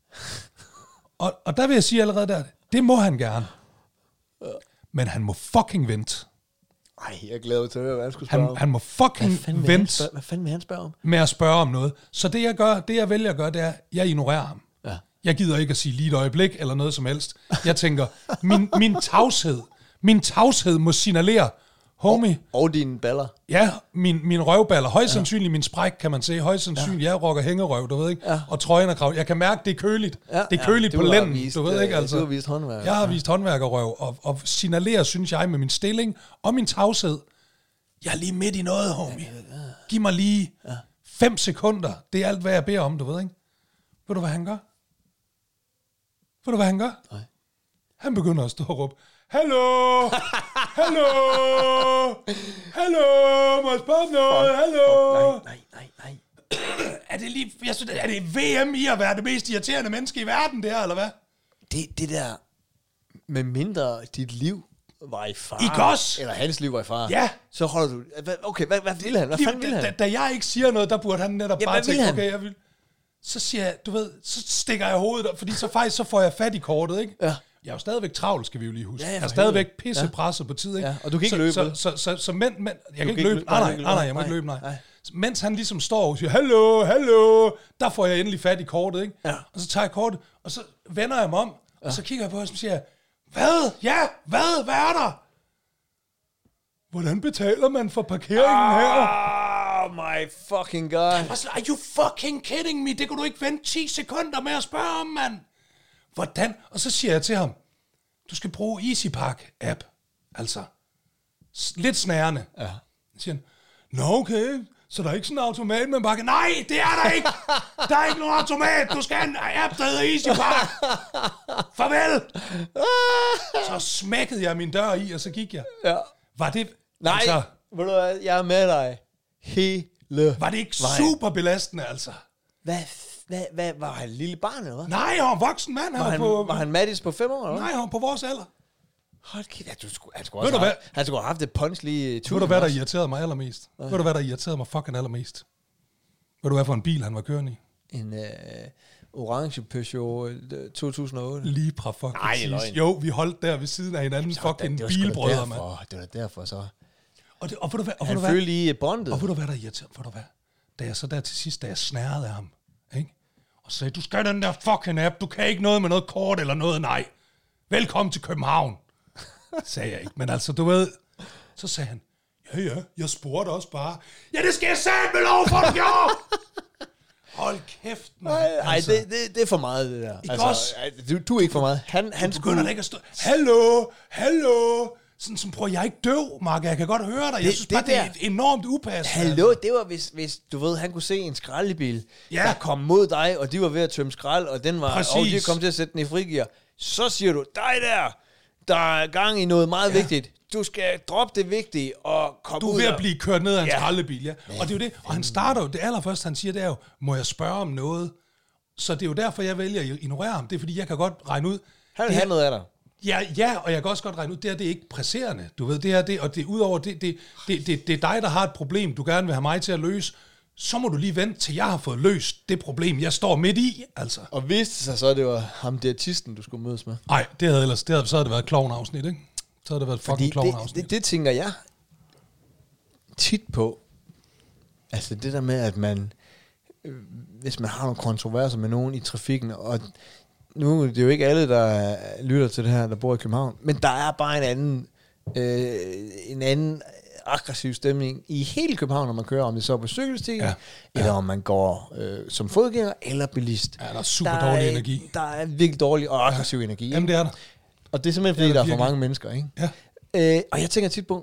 og, og der vil jeg sige allerede der, det må han gerne. Men han må fucking vente. Ej, jeg glæder mig til at høre, hvad han skulle spørge han, om. Han må fucking vente. Hvad fanden vil han spørge om? Med at spørge om noget. Så det jeg gør, det jeg vælger at gøre, det er, jeg ignorerer ham. Ja. Jeg gider ikke at sige lige et øjeblik, eller noget som helst. Jeg tænker, min, min tavshed, min tavshed må signalere, homie. Og, og dine baller. Ja, min, min røvballer. Højst sandsynligt ja. Min spræk, kan man se. Højst sandsynligt, ja. Jeg rocker hængerøv, du ved ikke? Ja. Og trøjen er krav. Jeg kan mærke, det er køligt. Ja. Det er køligt ja, på lænden, vist, du ved ikke? Altså. Du har vist håndværk. Jeg har vist håndværkerrøv, og, og signalerer, synes jeg, med min stilling og min tavshed. Jeg er lige midt i noget, homie. Giv mig lige ja. fem sekunder. Det er alt, hvad jeg beder om, du ved ikke? Ved du, hvad han gør? Ved du, hvad han gør? Nej. Han begynder at stå og råbe, hallo! Hallo! Hallo! Må jeg spørge om noget? Hallo! Nej, nej, nej, nej. Er det lige, jeg synes, er det V M i at være det mest irriterende menneske i verden, det her, eller hvad? Det, det der, med mindre dit liv var i fare. Ikke også? Eller hans liv var i fare. Ja. Så holder du, okay, hvad, hvad ville han? Hvad fanden ville han? Da, da jeg ikke siger noget, der burde han netop ja, bare tænke, han? okay, jeg vil... Så siger jeg, du ved, så stikker jeg hovedet op, fordi så faktisk, så får jeg fat i kortet, ikke? Ja. Jeg er jo stadigvæk travl, skal vi jo lige huske. Ja, jeg er stadigvæk pissepresset ja. På tid, ikke? Ja. Og du kan ikke løbe. Så, så, så, så men, men, jeg kan ikke løbe. løbe. Nej, nej, nej, nej, jeg må ikke løbe, nej. nej. Mens han ligesom står og siger, hallo, hallo, der får jeg endelig fat i kortet, ikke? Ja. Og så tager jeg kortet, og så vender jeg mig om, ja. Og så kigger jeg på ham og siger, hvad? Ja, hvad? Hvad er der? Hvordan betaler man for parkeringen ah, her? Oh my fucking god. Are you fucking kidding me? Det kunne du ikke vente ti sekunder med at spørge om, mand. Hvordan? Og så siger jeg til ham, du skal bruge EasyPark-app. Altså, lidt snærende. Ja. Så siger han, nå okay, så der er ikke sådan en automat, man bare kan, nej, det er der ikke. Der er ikke nogen automat. Du skal have en app, der hedder EasyPark. Farvel. Så smækkede jeg min dør i, og så gik jeg. Ja. Var det... Nej, altså, ved du hvad, jeg er med dig. Hele var det ikke super belastende, altså? Hvad, hvad, hvad, var han en lille barn, eller hvad? Nej, han var en voksen mand. Var, han, han, på, var han Mattis på fem år, eller hvad? Nej, han var på vores alder. Hold kæft, ja, du skulle, han skulle også have, han skulle have haft et punch lige tusind. Ved du, hvad der irriterede mig allermest? Ja. Ved du, hvad der irriterede mig fucking allermest? Ved du, hvad for en bil han var kørende i? En øh, orange Peugeot to tusind og otte. Lige fra fucking Nej, jo, vi holdt der ved siden af hinanden fucking det, det bilbrødre, mand. Det var derfor så. Og, det, og ved du hvad? Og han ved du følte lige bondet. Og ved du hvad, der irriterede? Ved du hvad? Da jeg så der til sidst, da jeg snærede af ham, ikke? Og sagde, du skal den der fucking app, du kan ikke noget med noget kort eller noget, nej. Velkommen til København. Sagde jeg ikke, men altså, du ved, så sagde han, ja ja, jeg spurgte også bare, ja det skal jeg sige med lov for, du gjorde! Hold kæft, man. Nej, altså, det, det, det er for meget, det der. Ikke altså, også? Du, du er ikke for meget. Han, han skulle... begynder ikke at stå, hallo, hallo, sådan som, prøv, jeg er ikke døv, Mark, jeg kan godt høre dig. Jeg det, synes bare, det, det er enormt upassende. Hallo, det var, hvis, hvis du ved, han kunne se en skraldebil, ja. Der kom mod dig, og de var ved at tømme skrald, og den var, og de kom til at sætte den i frigear. Så siger du, dig der, der er gang i noget meget ja. vigtigt. Du skal droppe det vigtige og komme ud. Du er ved der. at blive kørt ned af en ja. skraldebil, ja. Og det er jo det, og han starter jo, det allerførste han siger, det er jo, må jeg spørge om noget? Så det er jo derfor, jeg vælger at ignorere ham. Det er fordi, jeg kan godt regne ud. Han vil have noget af dig. Ja, ja, og jeg kan også godt regne ud, det her, det er ikke presserende. Du ved, det her, det, og det udover det, det, det, det, det er dig, der har et problem, du gerne vil have mig til at løse. så må du lige vente, til jeg har fået løst det problem, jeg står midt i, altså. Og viste sig så, at det var ham diætisten, du skulle mødes med? Nej, det havde ellers, det havde, så havde det været et klovn-afsnit, ikke? Så havde det været et fucking klovn-afsnit. Det, det, det tænker jeg tit på. Altså det der med, at man, øh, hvis man har nogle kontroverser med nogen i trafikken, og nu det er jo ikke alle, der lytter til det her, der bor i København, men der er bare en anden, øh, en anden aggressiv stemning i hele København, når man kører, om det så er på cykelstigen, ja. eller ja. om man går øh, som fodgænger eller bilist. Ja, der er super der dårlig er, energi. Der er virkelig dårlig og aggressiv ja. energi. Jamen det er der. Og det er simpelthen, fordi det er der, der er for mange mennesker, ikke? Ja. Øh, og jeg tænker tit på,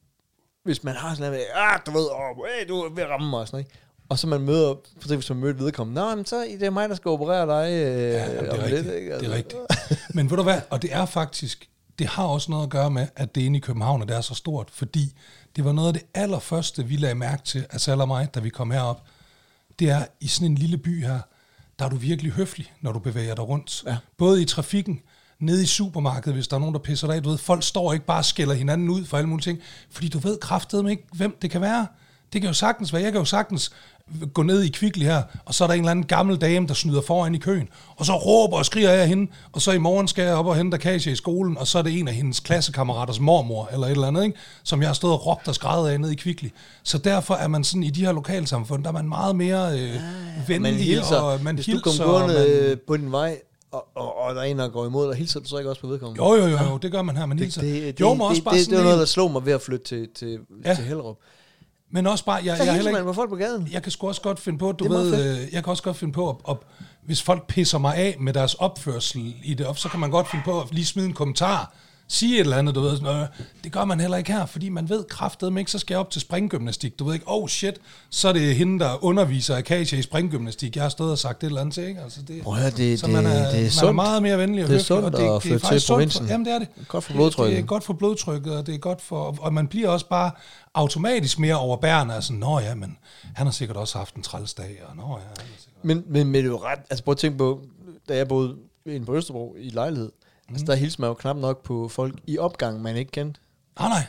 hvis man har sådan noget, ah, du ved, oh, hey, du er ved at ramme mig, og sådan noget, ikke? Og så man møder, for eksempel, hvis man møder vedkommende, nå, men så det er mig, der skal operere dig. Øh, ja, jamen, det er rigtigt. Lidt, ikke? Altså. Det er rigtigt. Men ved du hvad, og det er faktisk, det har også noget at gøre med, at det inde i København, det er så stort, fordi det var noget af det allerførste, vi lagde mærke til, af Sal og mig, da vi kom herop. Det er, i sådan en lille by her, der er du virkelig høflig, når du bevæger dig rundt. Ja. Både i trafikken, nede i supermarkedet, hvis der er nogen, der pisser dig af. Du ved, folk står ikke bare og skælder hinanden ud for alle mulige ting, fordi du ved kraftedeme ikke, hvem det kan være. Det kan jo sagtens være. Jeg kan jo sagtens gå ned i Kvickly her, og så er der en eller anden gammel dame, der snyder foran i køen, og så råber og skriger jeg hende, og så i morgen skal jeg op og hente Kasia i skolen, og så er det en af hendes klassekammeraters mormor, eller et eller andet, ikke? Som jeg har stået og råbt og skrædet af nede i Kvickly. Så derfor er man sådan, i de her lokalsamfund, der er man meget mere øh, venlig, man hilser, og man hvis hilser. Hvis du kommer gående man, på din vej, Og, og, og der er en, der går imod, og hilser du så ikke også på vedkommende? Jo, jo, jo, jo, det gør man her, man hilser. Det, det, jo, det, også det, bare det, det er noget, der slog mig ved at flytte til, til, ja. til Hellerup. Men også bare, jeg, så jeg, hilser jeg, man på folk på gaden. Jeg kan sgu også godt finde på, du ved, øh, jeg kan også godt finde på, at, at, hvis folk pisser mig af med deres opførsel i det, så kan man godt finde på at lige smide en kommentar, sige et eller andet, du ved, sådan, øh, det gør man heller ikke her, fordi man ved kraftedeme ikke, så skal jeg op til springgymnastik, du ved ikke, oh shit, så er det hende, der underviser Akasia i springgymnastik, jeg har stået og sagt et eller andet til, ikke? Altså det, Prøv at høre, det, så det, man er, det er man sundt. er meget mere venlig og det er høflig, sundt og det, at det er flytte til provinsen. For, jamen det er det. Godt for blodtrykket. Det, det er godt for blodtrykket, og det er godt for, og man bliver også bare automatisk mere overbærende, altså, nå ja, men han har sikkert også haft en trælsdag, og nå ja. Men, men, men det er jo ret, altså prøv at tænke på, da jeg boede inde på Østerbro i lejlighed, mm. altså der hilste man jo knap nok på folk i opgang, man ikke kendte. Ah, nej,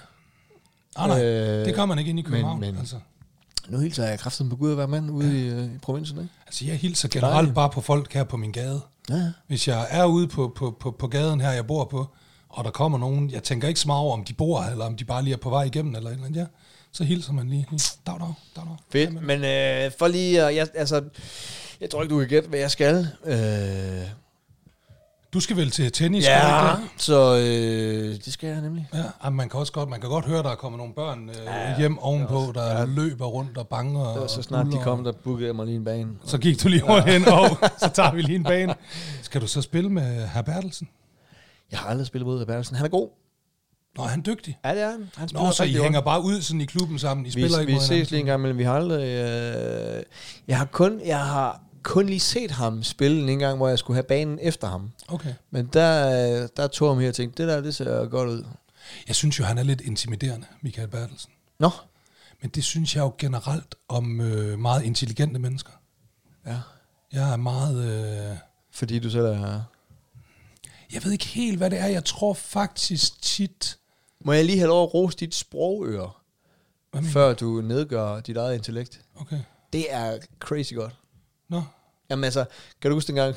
ah, nej, øh, det gør man ikke inde i København, men, men, altså. Nu hilser jeg kraften på Gud at være mand ude ja. i, øh, i provinsen, ikke? Altså jeg hilser generelt Dejligt. bare på folk her på min gade. Ja. Hvis jeg er ude på, på, på, på gaden her, jeg bor på, og der kommer nogen, jeg tænker ikke så meget over, om de bor her, eller om de bare lige er på vej igennem, eller et eller andet, ja. Så hilser man lige. Dag, dag, dag, dag. Fedt, Jamen. men øh, for lige, jeg, altså, jeg tror ikke, du kan gætte, hvad jeg skal. Øh, Du skal vel til tennis, ja, ikke? Så øh, det skal jeg nemlig. Ja, man kan også godt, man kan godt høre, der er kommet nogle børn øh, ja, hjem ovenpå, der ja. løber rundt og banger. Og så snart de kom, der bookede jeg mig lige en bane. Så gik du lige over hen, og så tager vi lige en bane. Skal du så spille med hr. Bertelsen? Jeg har aldrig spillet mod hr. Bertelsen. Han er god. Nå, han er dygtig. Ja, det er han. Han Nå, så I hænger bare ud sådan i klubben sammen. I vi, spiller ikke vi ses lige en gang, men vi har aldrig... Øh, jeg har kun... Jeg har kun lige set ham spille en gang, hvor jeg skulle have banen efter ham. Okay. Men der, der tog ham her og tænkte, det der, det ser godt ud. Jeg synes jo, han er lidt intimiderende, Michael Bertelsen. Nå. Men det synes jeg jo generelt om øh, meget intelligente mennesker. Ja. Jeg er meget... Øh, Fordi du selv er... Jeg ved ikke helt, hvad det er. Jeg tror faktisk tit... Må jeg lige have lov at rose dit sprogøre, før du nedgør dit eget intellekt? Okay. Det er crazy godt. Nå. Jamen altså, kan du huske dengang,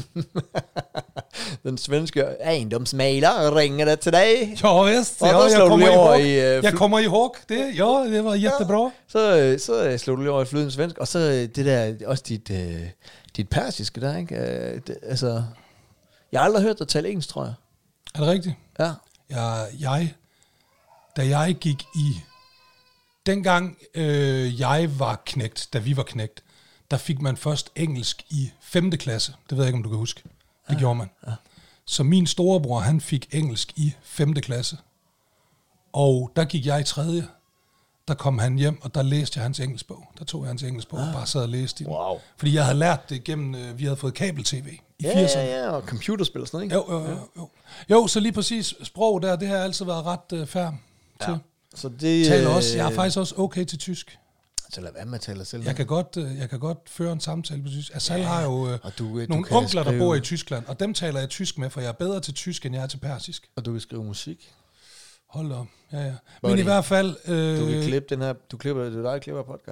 den svenske ejendomsmaler ringer det til dig? Ja, visst. Ja, jeg, jeg, kommer ihåg. I, uh, jeg kommer ihåg det. Ja, det var jättebra. Ja, så, så slog du lige over i flydende svensk, og så det der, også dit, uh, dit persiske der, ikke? Uh, det, altså, jeg har aldrig hørt dig tale engelsk, tror jeg. Er det rigtigt? Ja. Jeg, jeg da jeg gik i, dengang øh, jeg var knægt, da vi var knægt, der fik man først engelsk i femte klasse. Det ved jeg ikke, om du kan huske. Det ja, gjorde man. Ja. Så min storebror, han fik engelsk i femte klasse. Og der gik jeg i tredje. Der kom han hjem, og der læste jeg hans engelskbog. Der tog jeg hans engelskbog ja. og bare sad og læste i den. Wow. Fordi jeg havde lært det gennem, øh, vi havde fået kabel-tv i ja, firserne. Ja, ja, og computerspil og sådan noget, ikke? Jo, jo, jo, jo. Jo, så lige præcis sprog der, det har jeg altid været ret øh, færm til. Ja. Så det, taler også, jeg er faktisk også okay til tysk. Så lad være med at tale selv. Jeg kan godt, jeg kan godt føre en samtale på tysk. Asal ja, har jo øh, du, nogle du onkler, skrive, der bor i Tyskland, og dem taler jeg tysk med, for jeg er bedre til tysk, end jeg er til persisk. Og du kan skrive musik. Hold da op, ja, ja. Men i hvert fald... Øh, du kan klippe den her, du klipper, det er dig, der klipper podcast. Ja,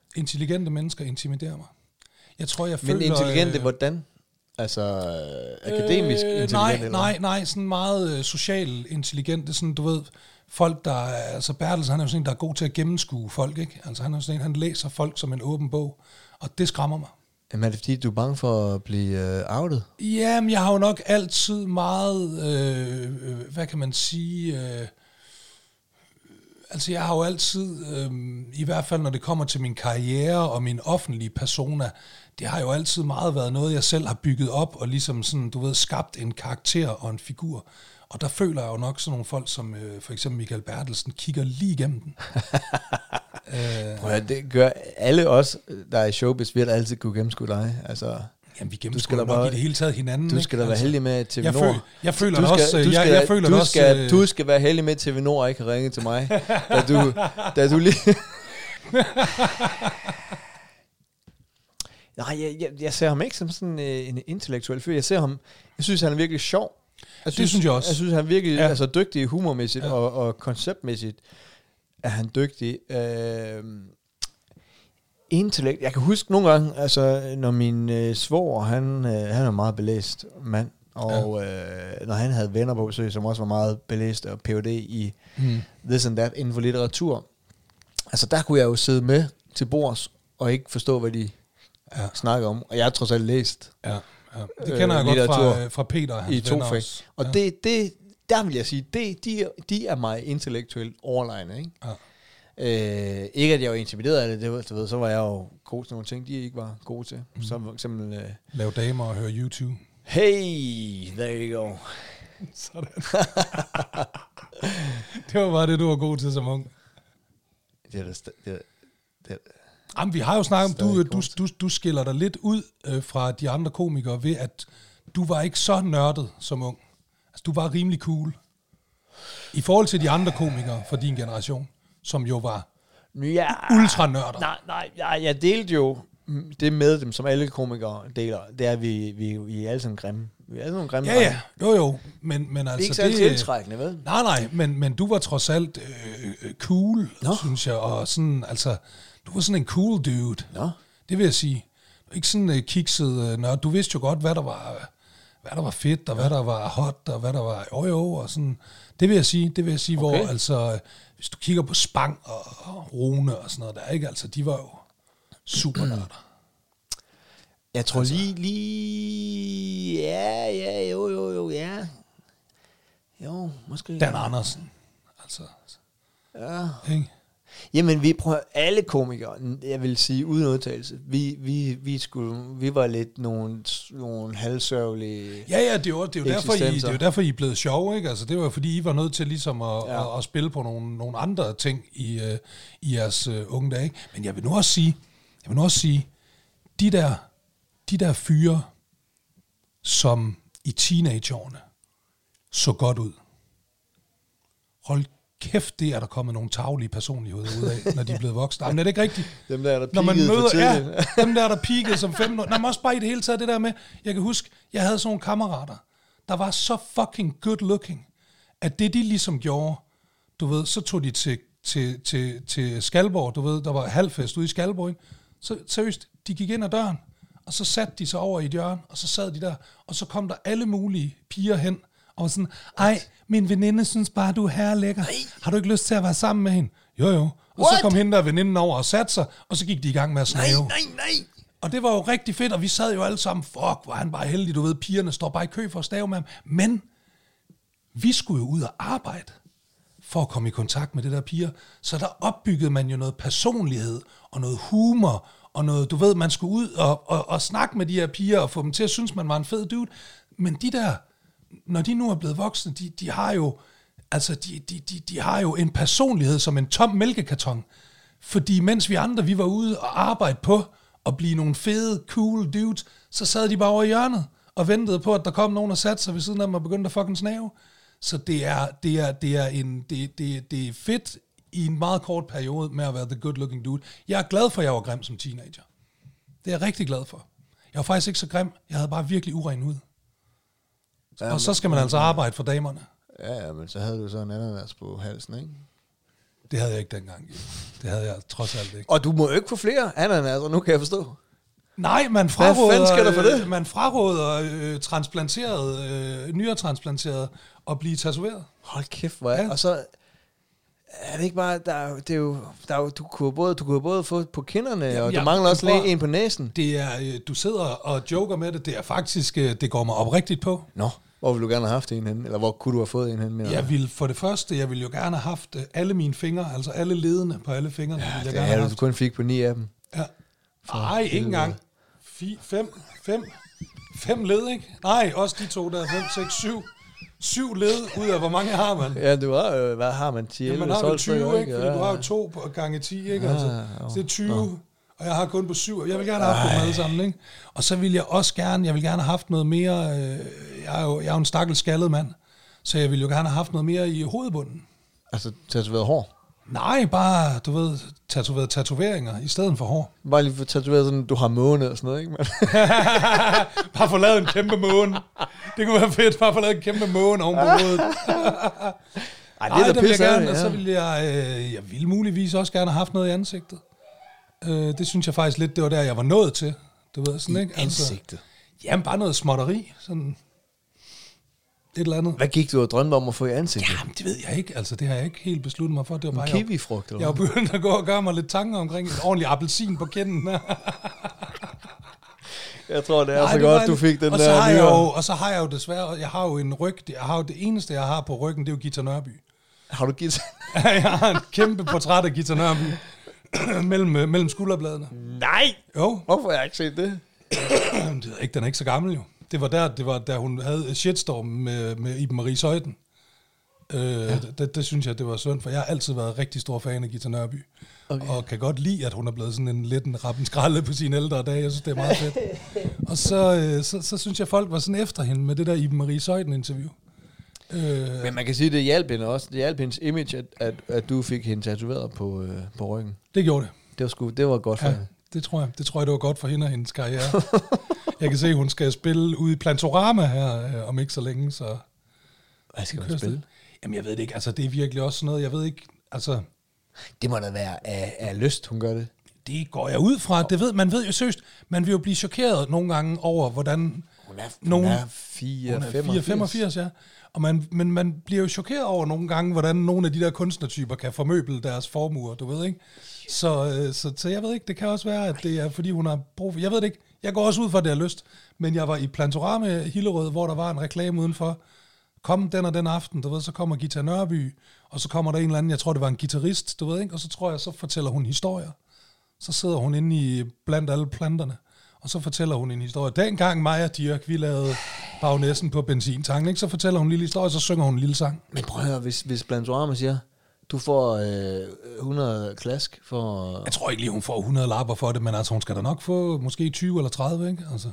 Intelligente mennesker intimiderer mig. Jeg tror, jeg Men føler... intelligente, øh, hvordan? Altså, øh, akademisk øh, intelligent? Nej, eller? nej, nej, sådan meget øh, social intelligent. Det er sådan, du ved, folk, der er... Altså, Bertelsen, han er jo sådan en, der er god til at gennemskue folk, ikke? Altså, han er jo sådan en, han læser folk som en åben bog, og det skræmmer mig. Jamen, er det fordi, du er bange for at blive øh, outet? Jamen, jeg har jo nok altid meget... Øh, øh, hvad kan man sige... Øh, Altså jeg har jo altid, øh, i hvert fald når det kommer til min karriere og min offentlige persona, det har jo altid meget været noget, jeg selv har bygget op og ligesom sådan, du ved, skabt en karakter og en figur. Og der føler jeg jo nok sådan nogle folk som øh, for eksempel Michael Bertelsen kigger lige igennem den. øh, Prøv at, det gør alle os, der er i showbiz, vil altid kunne gennemskue dig. Altså, Jamen vi skal gennemskuer da nok bare- i det hele taget hinanden. du skal da ikke? være heldig med T V jeg, Nord. føl, jeg føler du da skal, også, du jeg, skal, jeg føler du da også, skal, øh, du skal være heldig med T V Nord ikke ringe til mig, da du, da du lige... Nej, jeg, jeg, jeg ser ham ikke som sådan øh, en intellektuel fyr. Jeg ser ham, jeg synes, han er virkelig sjov. Jeg Det synes jeg også. Jeg synes, han er virkelig Ja. altså, dygtig humormæssigt Ja. og, og konceptmæssigt er han dygtig. Øh, intellekt. Jeg kan huske nogle gange, altså, når min øh, svoger, han, øh, han er meget belæst mand, og ja. øh, når han havde venner på besøg, som også var meget belæst og P H D i hmm. this and that inden for litteratur, altså der kunne jeg jo sidde med til bords og ikke forstå, hvad de Ja. snakker om. Og jeg har trods alt læst Ja, ja. Det kender jeg Øh, godt fra, litteratur øh, fra Peter og hans i to venner fag. også. Og Ja. det, det, der vil jeg sige, det, de, er- de er mig intellektuelt overlegne, ikke? Ja. Øh, ikke at jeg var intimideret af det, det var, du ved, så var jeg jo god til nogle ting, de ikke var gode til. Mm. Som for eksempel, øh, Lav damer og høre YouTube. hey, there you go. Sådan. Det var bare det, du var god til som ung. Det er da sta- det er, det er, Jamen, vi har jo snakket om, du, Stadig du, kunst. du, du skiller dig lidt ud øh, fra de andre komikere ved, at du var ikke så nørdet som ung. Altså, du var rimelig cool. I forhold til de andre komikere fra din generation, som jo var ja, ultranørder. nej, nej, nej, jeg delte jo mm, det med dem, som alle komikere deler. Det er, at vi, vi, vi er alle sammen grimme. Vi er alle sammen grimme. Ja, ja, jo jo, men, men Det er altså ikke så tiltrækkende, vel? Nej, nej, men, men du var trods alt øh, øh, cool, Nå. synes jeg, og sådan, altså, du var sådan en cool dude. Nå. Det vil jeg sige. Du er ikke sådan en kikset øh, nørd. Du vidste jo godt, hvad der var, øh, hvad der var fedt, og hvad der var hot, og hvad der var jo jo, og sådan. Det vil jeg sige, det vil jeg sige, Okay. hvor altså, øh, hvis du kigger på Spang og, og Rune og sådan noget der, ikke? Altså, de var jo super nørder. Jeg tror altså. lige, lige... Ja, ja, jo, jo, jo, ja. Jo, måske. Dan Andersen, altså, Ja. ikke? Jamen, vi prøver alle komikere, jeg vil sige, uden udtalelse. Vi, vi, vi, skulle, vi var lidt nogle, nogle halvsørgelige... Ja, ja, det er jo, det er jo, derfor, I, det Eksistenser. er jo derfor, I er blevet sjove, ikke? Altså, det var jo, fordi I var nødt til ligesom at, Ja. ja. at, at spille på nogle, nogle andre ting i, uh, i jeres uh, unge dage, ikke? Men jeg vil nu også sige, jeg vil nu også sige, de der, de der fyre, som i teenageårene så godt ud. Hold kæft, det er der kommet nogle tarvelige personligheder ud af, når de er blevet voksne. Jamen, er det ikke rigtigt? Dem der, der Når man peakede for møder, tidligt. ja, dem der, der peakede som femten år. Nå, men også bare i det hele taget det der med, jeg kan huske, jeg havde sådan nogle kammerater, der var så fucking good looking, at det de ligesom gjorde, du ved, så tog de til, til, til, til Skalborg, du ved, der var halvfest ude i Skalborg, ikke? Så seriøst, de gik ind ad døren, og så satte de sig over i et hjørne, og så sad de der, og så kom der alle mulige piger hen, og var sådan, ej, min veninde synes bare, du er herrelækker. Har du ikke lyst til at være sammen med hende? Jo, jo. Og What? så kom hende der veninden over og satte sig, og så gik de i gang med at Nej, snave. nej, nej. Og det var jo rigtig fedt, og vi sad jo alle sammen, fuck, hvor er han bare heldig, du ved, pigerne står bare i kø for at stave med ham. Men vi skulle jo ud og arbejde for at komme i kontakt med det der piger. Så der opbyggede man jo noget personlighed og noget humor, og noget, du ved, man skulle ud og, og, og snakke med de her piger og få dem til at synes, man var en fed dude. Men de der, når de nu er blevet voksne, de, de har jo, altså, de, de, de, de har jo en personlighed som en tom mælkekarton. Fordi mens vi andre, vi var ude og arbejde på at blive nogle fede, cool dudes, så sad de bare over i hjørnet og ventede på, at der kom nogen og satte sig ved siden af dem og begyndte at fucking snave. Så det er, det er, det er, en, det, det, det er fedt i en meget kort periode med at være the good looking dude. Jeg er glad for, at jeg var grim som teenager. Det er jeg rigtig glad for. Jeg var faktisk ikke så grim. Jeg havde bare virkelig uren hud. Og så skal man altså arbejde for damerne. Ja, ja, men så havde du så en ananas på halsen, ikke? Det havde jeg ikke dengang. Det havde jeg trods alt ikke. Og du må jo ikke få flere ananaser, nu kan jeg forstå. Nej, man Hvad fanden fraråder, skal der for det? øh, man fraråder øh, transplanteret, øh, nyretransplanteret at blive tatoveret. Hold kæft, hvor er. Ja. Og så er det ikke bare, der, er jo- det er jo, der er jo, du kunne både, du kunne både få på kinderne, Jamen, og ja, du mangler også men prøv- lige en på næsen. Det er, øh, du sidder og joker med det. Det er faktisk, øh, det går mig oprigtigt på. Nå, hvor ville du gerne have haft en hen? Eller hvor kunne du have fået en hen? Mener Jeg vil for det første, jeg ville jo gerne have haft øh, alle mine fingre, altså alle ledene på alle fingrene. Ja, ville jeg det gerne er have du haft. kun fik på ni af dem. Ja. Nej, ikke engang. Fi, fem, fem, fem led, ikke? Nej, også de to der, fem, seks, syv. Syv led ud af, hvor mange har man? Ja, du har jo, hvad har man? ti, Ja, elleve, man har tolv vel tyve, stykker, ikke? Fordi Ja. du har jo to på gange ti, ikke? Ja, Altså, jo. så det er tyve, og jeg har kun på syv. Jeg vil gerne have haft dem alle sammen, ikke? Og så vil jeg også gerne, jeg vil gerne have haft noget mere, øh, jeg er jo, jeg er jo en stakkels skaldet mand, så jeg vil jo gerne have haft noget mere i hovedbunden. Altså, tatoveret hår. Nej, bare, du ved, tatoveret tatoveringer i stedet for hår. Bare lige få tatoveret sådan, du har måne og sådan noget, ikke? Men Bare få lavet en kæmpe måne. Det kunne være fedt, bare få lavet en kæmpe måne oven på hovedet. Ej, Nej, det, det vil jeg gerne, ja. og så vil jeg, øh, jeg ville muligvis også gerne have haft noget i ansigtet. Øh, det synes jeg faktisk lidt, det var der, jeg var nået til. Du ved, sådan, ikke? Ansigtet. Altså, jamen, bare noget småtteri, sådan et eller andet. Hvad gik du og drømte om at få i ansigtet? Jamen, det ved jeg ikke, altså det har jeg ikke helt besluttet mig for. Det var En bare, jeg, kiwifrugt, eller jeg var hvad? begyndt at gå og gøre mig lidt tanker omkring en ordentlig appelsin på kinden. Jeg tror, det er Nej, så det var godt, en- du fik den og så der har jeg nyere. jo, Og så har jeg jo desværre, jeg har jo en ryg, jeg har jo det eneste, jeg har på ryggen, det er jo Gita Nørby. Har du givet? Jeg har et kæmpe portræt af Gita Nørby mellem, øh, mellem skulderbladene. Nej! Jo, Hvorfor har jeg ikke set det? det ved jeg ikke, den er ikke så gammel jo. Det var der, det var, da hun havde shitstorm med, med Iben Marie Zeuthen. Øh, ja. det, det synes jeg, det var synd, for jeg har altid været rigtig stor fan af Gita Nørby. Okay. Og kan godt lide, at hun er blevet sådan en lidt en rappen skralde på sine ældre dage. Jeg synes, det er meget fedt. Og så, øh, så, så synes jeg, folk var sådan efter hende med det der Iben Marie Zeuthen-interview. Øh, Men man kan sige, at det hjalp hende også. Det hjalp hendes image, at, at, at du fik hende tatoveret på, øh, på ryggen. det gjorde det. Det var, sgu, det var godt for Ja, hende. det tror jeg. Det tror jeg, det var godt for hende og hendes karriere. Jeg kan se, at hun skal spille ude i Plantorama her øh, om ikke så længe, så... Hvad skal hun kører spille? det. Jamen, jeg ved det ikke. Altså, det er virkelig også sådan noget, jeg ved ikke... Altså, Det må da være af, af lyst, hun gør det. det går jeg ud fra. Det ved, man ved jo seriøst, man vil jo blive chokeret nogle gange over, hvordan... Hun er, Nogen- hun er fire, Hun er femogfirs. fire femogfirs, ja. Og man, men man bliver jo chokeret over nogle gange, hvordan nogle af de der kunstnertyper kan formøble deres formuer, du ved ikke? Så, øh, så, så jeg ved ikke, det kan også være, at det er, fordi hun har brug for... Jeg ved det ikke. Jeg går også ud fra, at det er lyst. Men jeg var i Plantorama Hillerød, hvor der var en reklame udenfor. Kom den og den aften, du ved, så kommer Gita Nørby, og så kommer der en eller anden, jeg tror, det var en guitarist, du ved ikke? Og så tror jeg, så fortæller hun historier. Så sidder hun inde i blandt alle planterne, og så fortæller hun en historie. Dengang mig og Dirk, vi lavede bagnæssen på benzintanken, ikke? Så fortæller hun en lille historie, og så synger hun en lille sang. Men prøv at høre, hvis, hvis Plantorama siger, du får øh, hundrede klask for... Jeg tror ikke lige, hun får hundrede lapper for det, men altså, hun skal da nok få måske tyve eller tredive, ikke? Altså.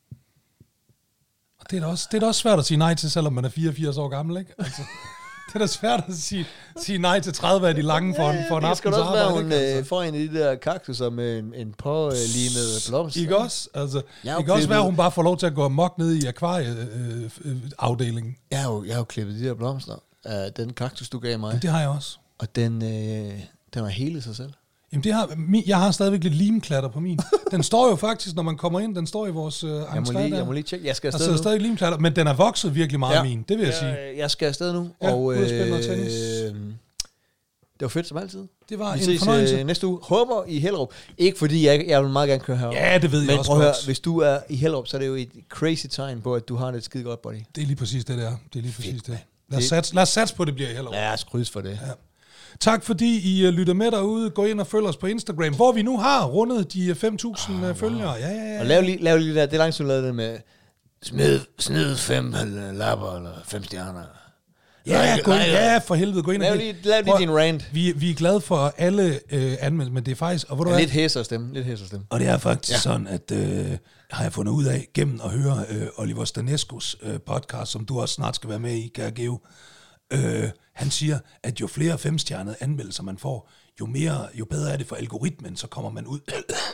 Og det er, da også, det er da også svært at sige nej til, selvom man er fireogfirs år gammel, ikke? Altså, det er da svært at sige, sige nej til tredive af de lange for en, for en det skal aftens da også være, arbejde, hun ikke? øh, Altså. får en af de der kaktuser med en, en pålimet blomst. Ikke også? Altså, Jeg er jo det kan også klippet- være, at hun bare får lov til at gå amok ned i akvarieafdelingen. Jeg har jo, jeg har jo klippet de der blomster af den kaktus, du gav mig. Det har jeg også. Og den, øh, den har helet sig selv. Jamen det har, mi- jeg har stadigvæk lidt limklatter på min. Den står jo faktisk, når man kommer ind, den står i vores øh, Jeg må, entré lige, der. jeg må lige tjekke. Jeg skal Der afsted sidder nu. stadig limklatter, men den er vokset virkelig meget, Ja. min. Det vil jeg sige. Jeg, jeg skal afsted nu. Ja, og ud at spille noget tennis. det var fedt som altid. Det var Vi en ses fornøjelse. øh, næste uge. Håber i Hellerup. Ikke fordi jeg, jeg vil meget gerne køre herover. Ja, det ved jeg Men også prøv at høre, godt. hvis du er i Hellerup, så er det jo et crazy tegn på, at du har det skide godt, buddy. Det er lige præcis det der. Det er lige præcis det. mand. Lad os, Det- satse, lad os satse på, at det bliver i Hellerup. Ja, skryds for det. Ja. Tak fordi I uh, lytter med derude. Gå ind og følg os på Instagram, hvor vi nu har rundet de fem tusind oh, følgere. Ja, ja, ja. Og lav lige, lav lige der, det er langt, du lavede det med smid, snid fem eller lapper eller fem stjerner. Ja, Like- gå ind, like- ja, for helvede, gå ind Lav og lige, lav lige Prøv- din rant. Vi, vi er glade for alle øh, anmeldelser, men det er faktisk... Og, ved du Ja, hvad? lidt hæser stemme, lidt hæser stemme. Og det er faktisk Ja. ja. sådan, at øh, har jeg fundet ud af, gennem at høre øh, Oliver Stanescos øh, podcast, som du også snart skal være med i, kan jeg give. Øh, han siger, at jo flere femstjernede anmeldelser man får, jo mere, jo bedre er det for algoritmen, så kommer man ud.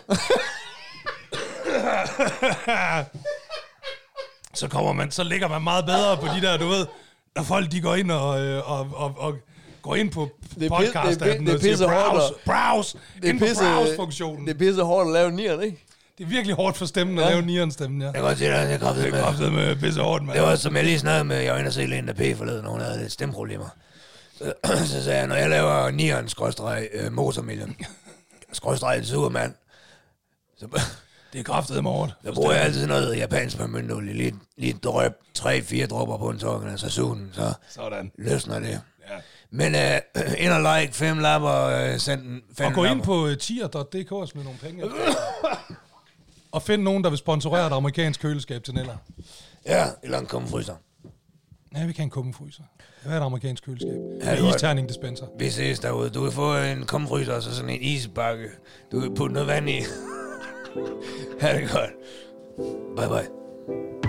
så kommer man, så ligger man meget bedre på de der, du ved, når folk de går ind og, øh, og, og, og Gå ind på det er podcast det er, det er pisse browse, hårdt. browse, Det ind er på pisse, browse-funktionen. det er pisse hårdt at lave nieren, ikke? Det er virkelig hårdt for stemmen at Ja. lave nieren-stemmen, ja. Jeg kan godt sige dig, det er kraftigt Det er med. kraftigt med pisse hårdt, mand. Det var som jeg lige snakkede med, jeg var inde og se Linda P. forleden, og hun havde lidt stemmeproblemer. Så, så sagde jeg, når jeg laver nieren skrådstreg øh, motormillion, skrådstreg Superman, så, Det er kraftigt med hårdt. så bruger jeg altid noget japansk permyndolie, lige, lige drøb, tre, fire dråber på en tokken af sasunen, så Sådan. løsner det. Ja. Men øh, ind og like, fem lapper, øh, send den fem Og gå ind lapper. på uh, tier punktum d k og smid nogle penge. Og find nogen, der vil sponsorere et amerikansk køleskab til Nella. Ja, eller en kummefryser. Ja, vi kan en kummefryser. Det er et amerikansk køleskab. Ja, Ja, det var- isterning dispenser. Vi ses derude. Du kan få en kummefryser og så sådan en isbakke. Du kan putte noget vand i. Ha' det godt. Bye bye.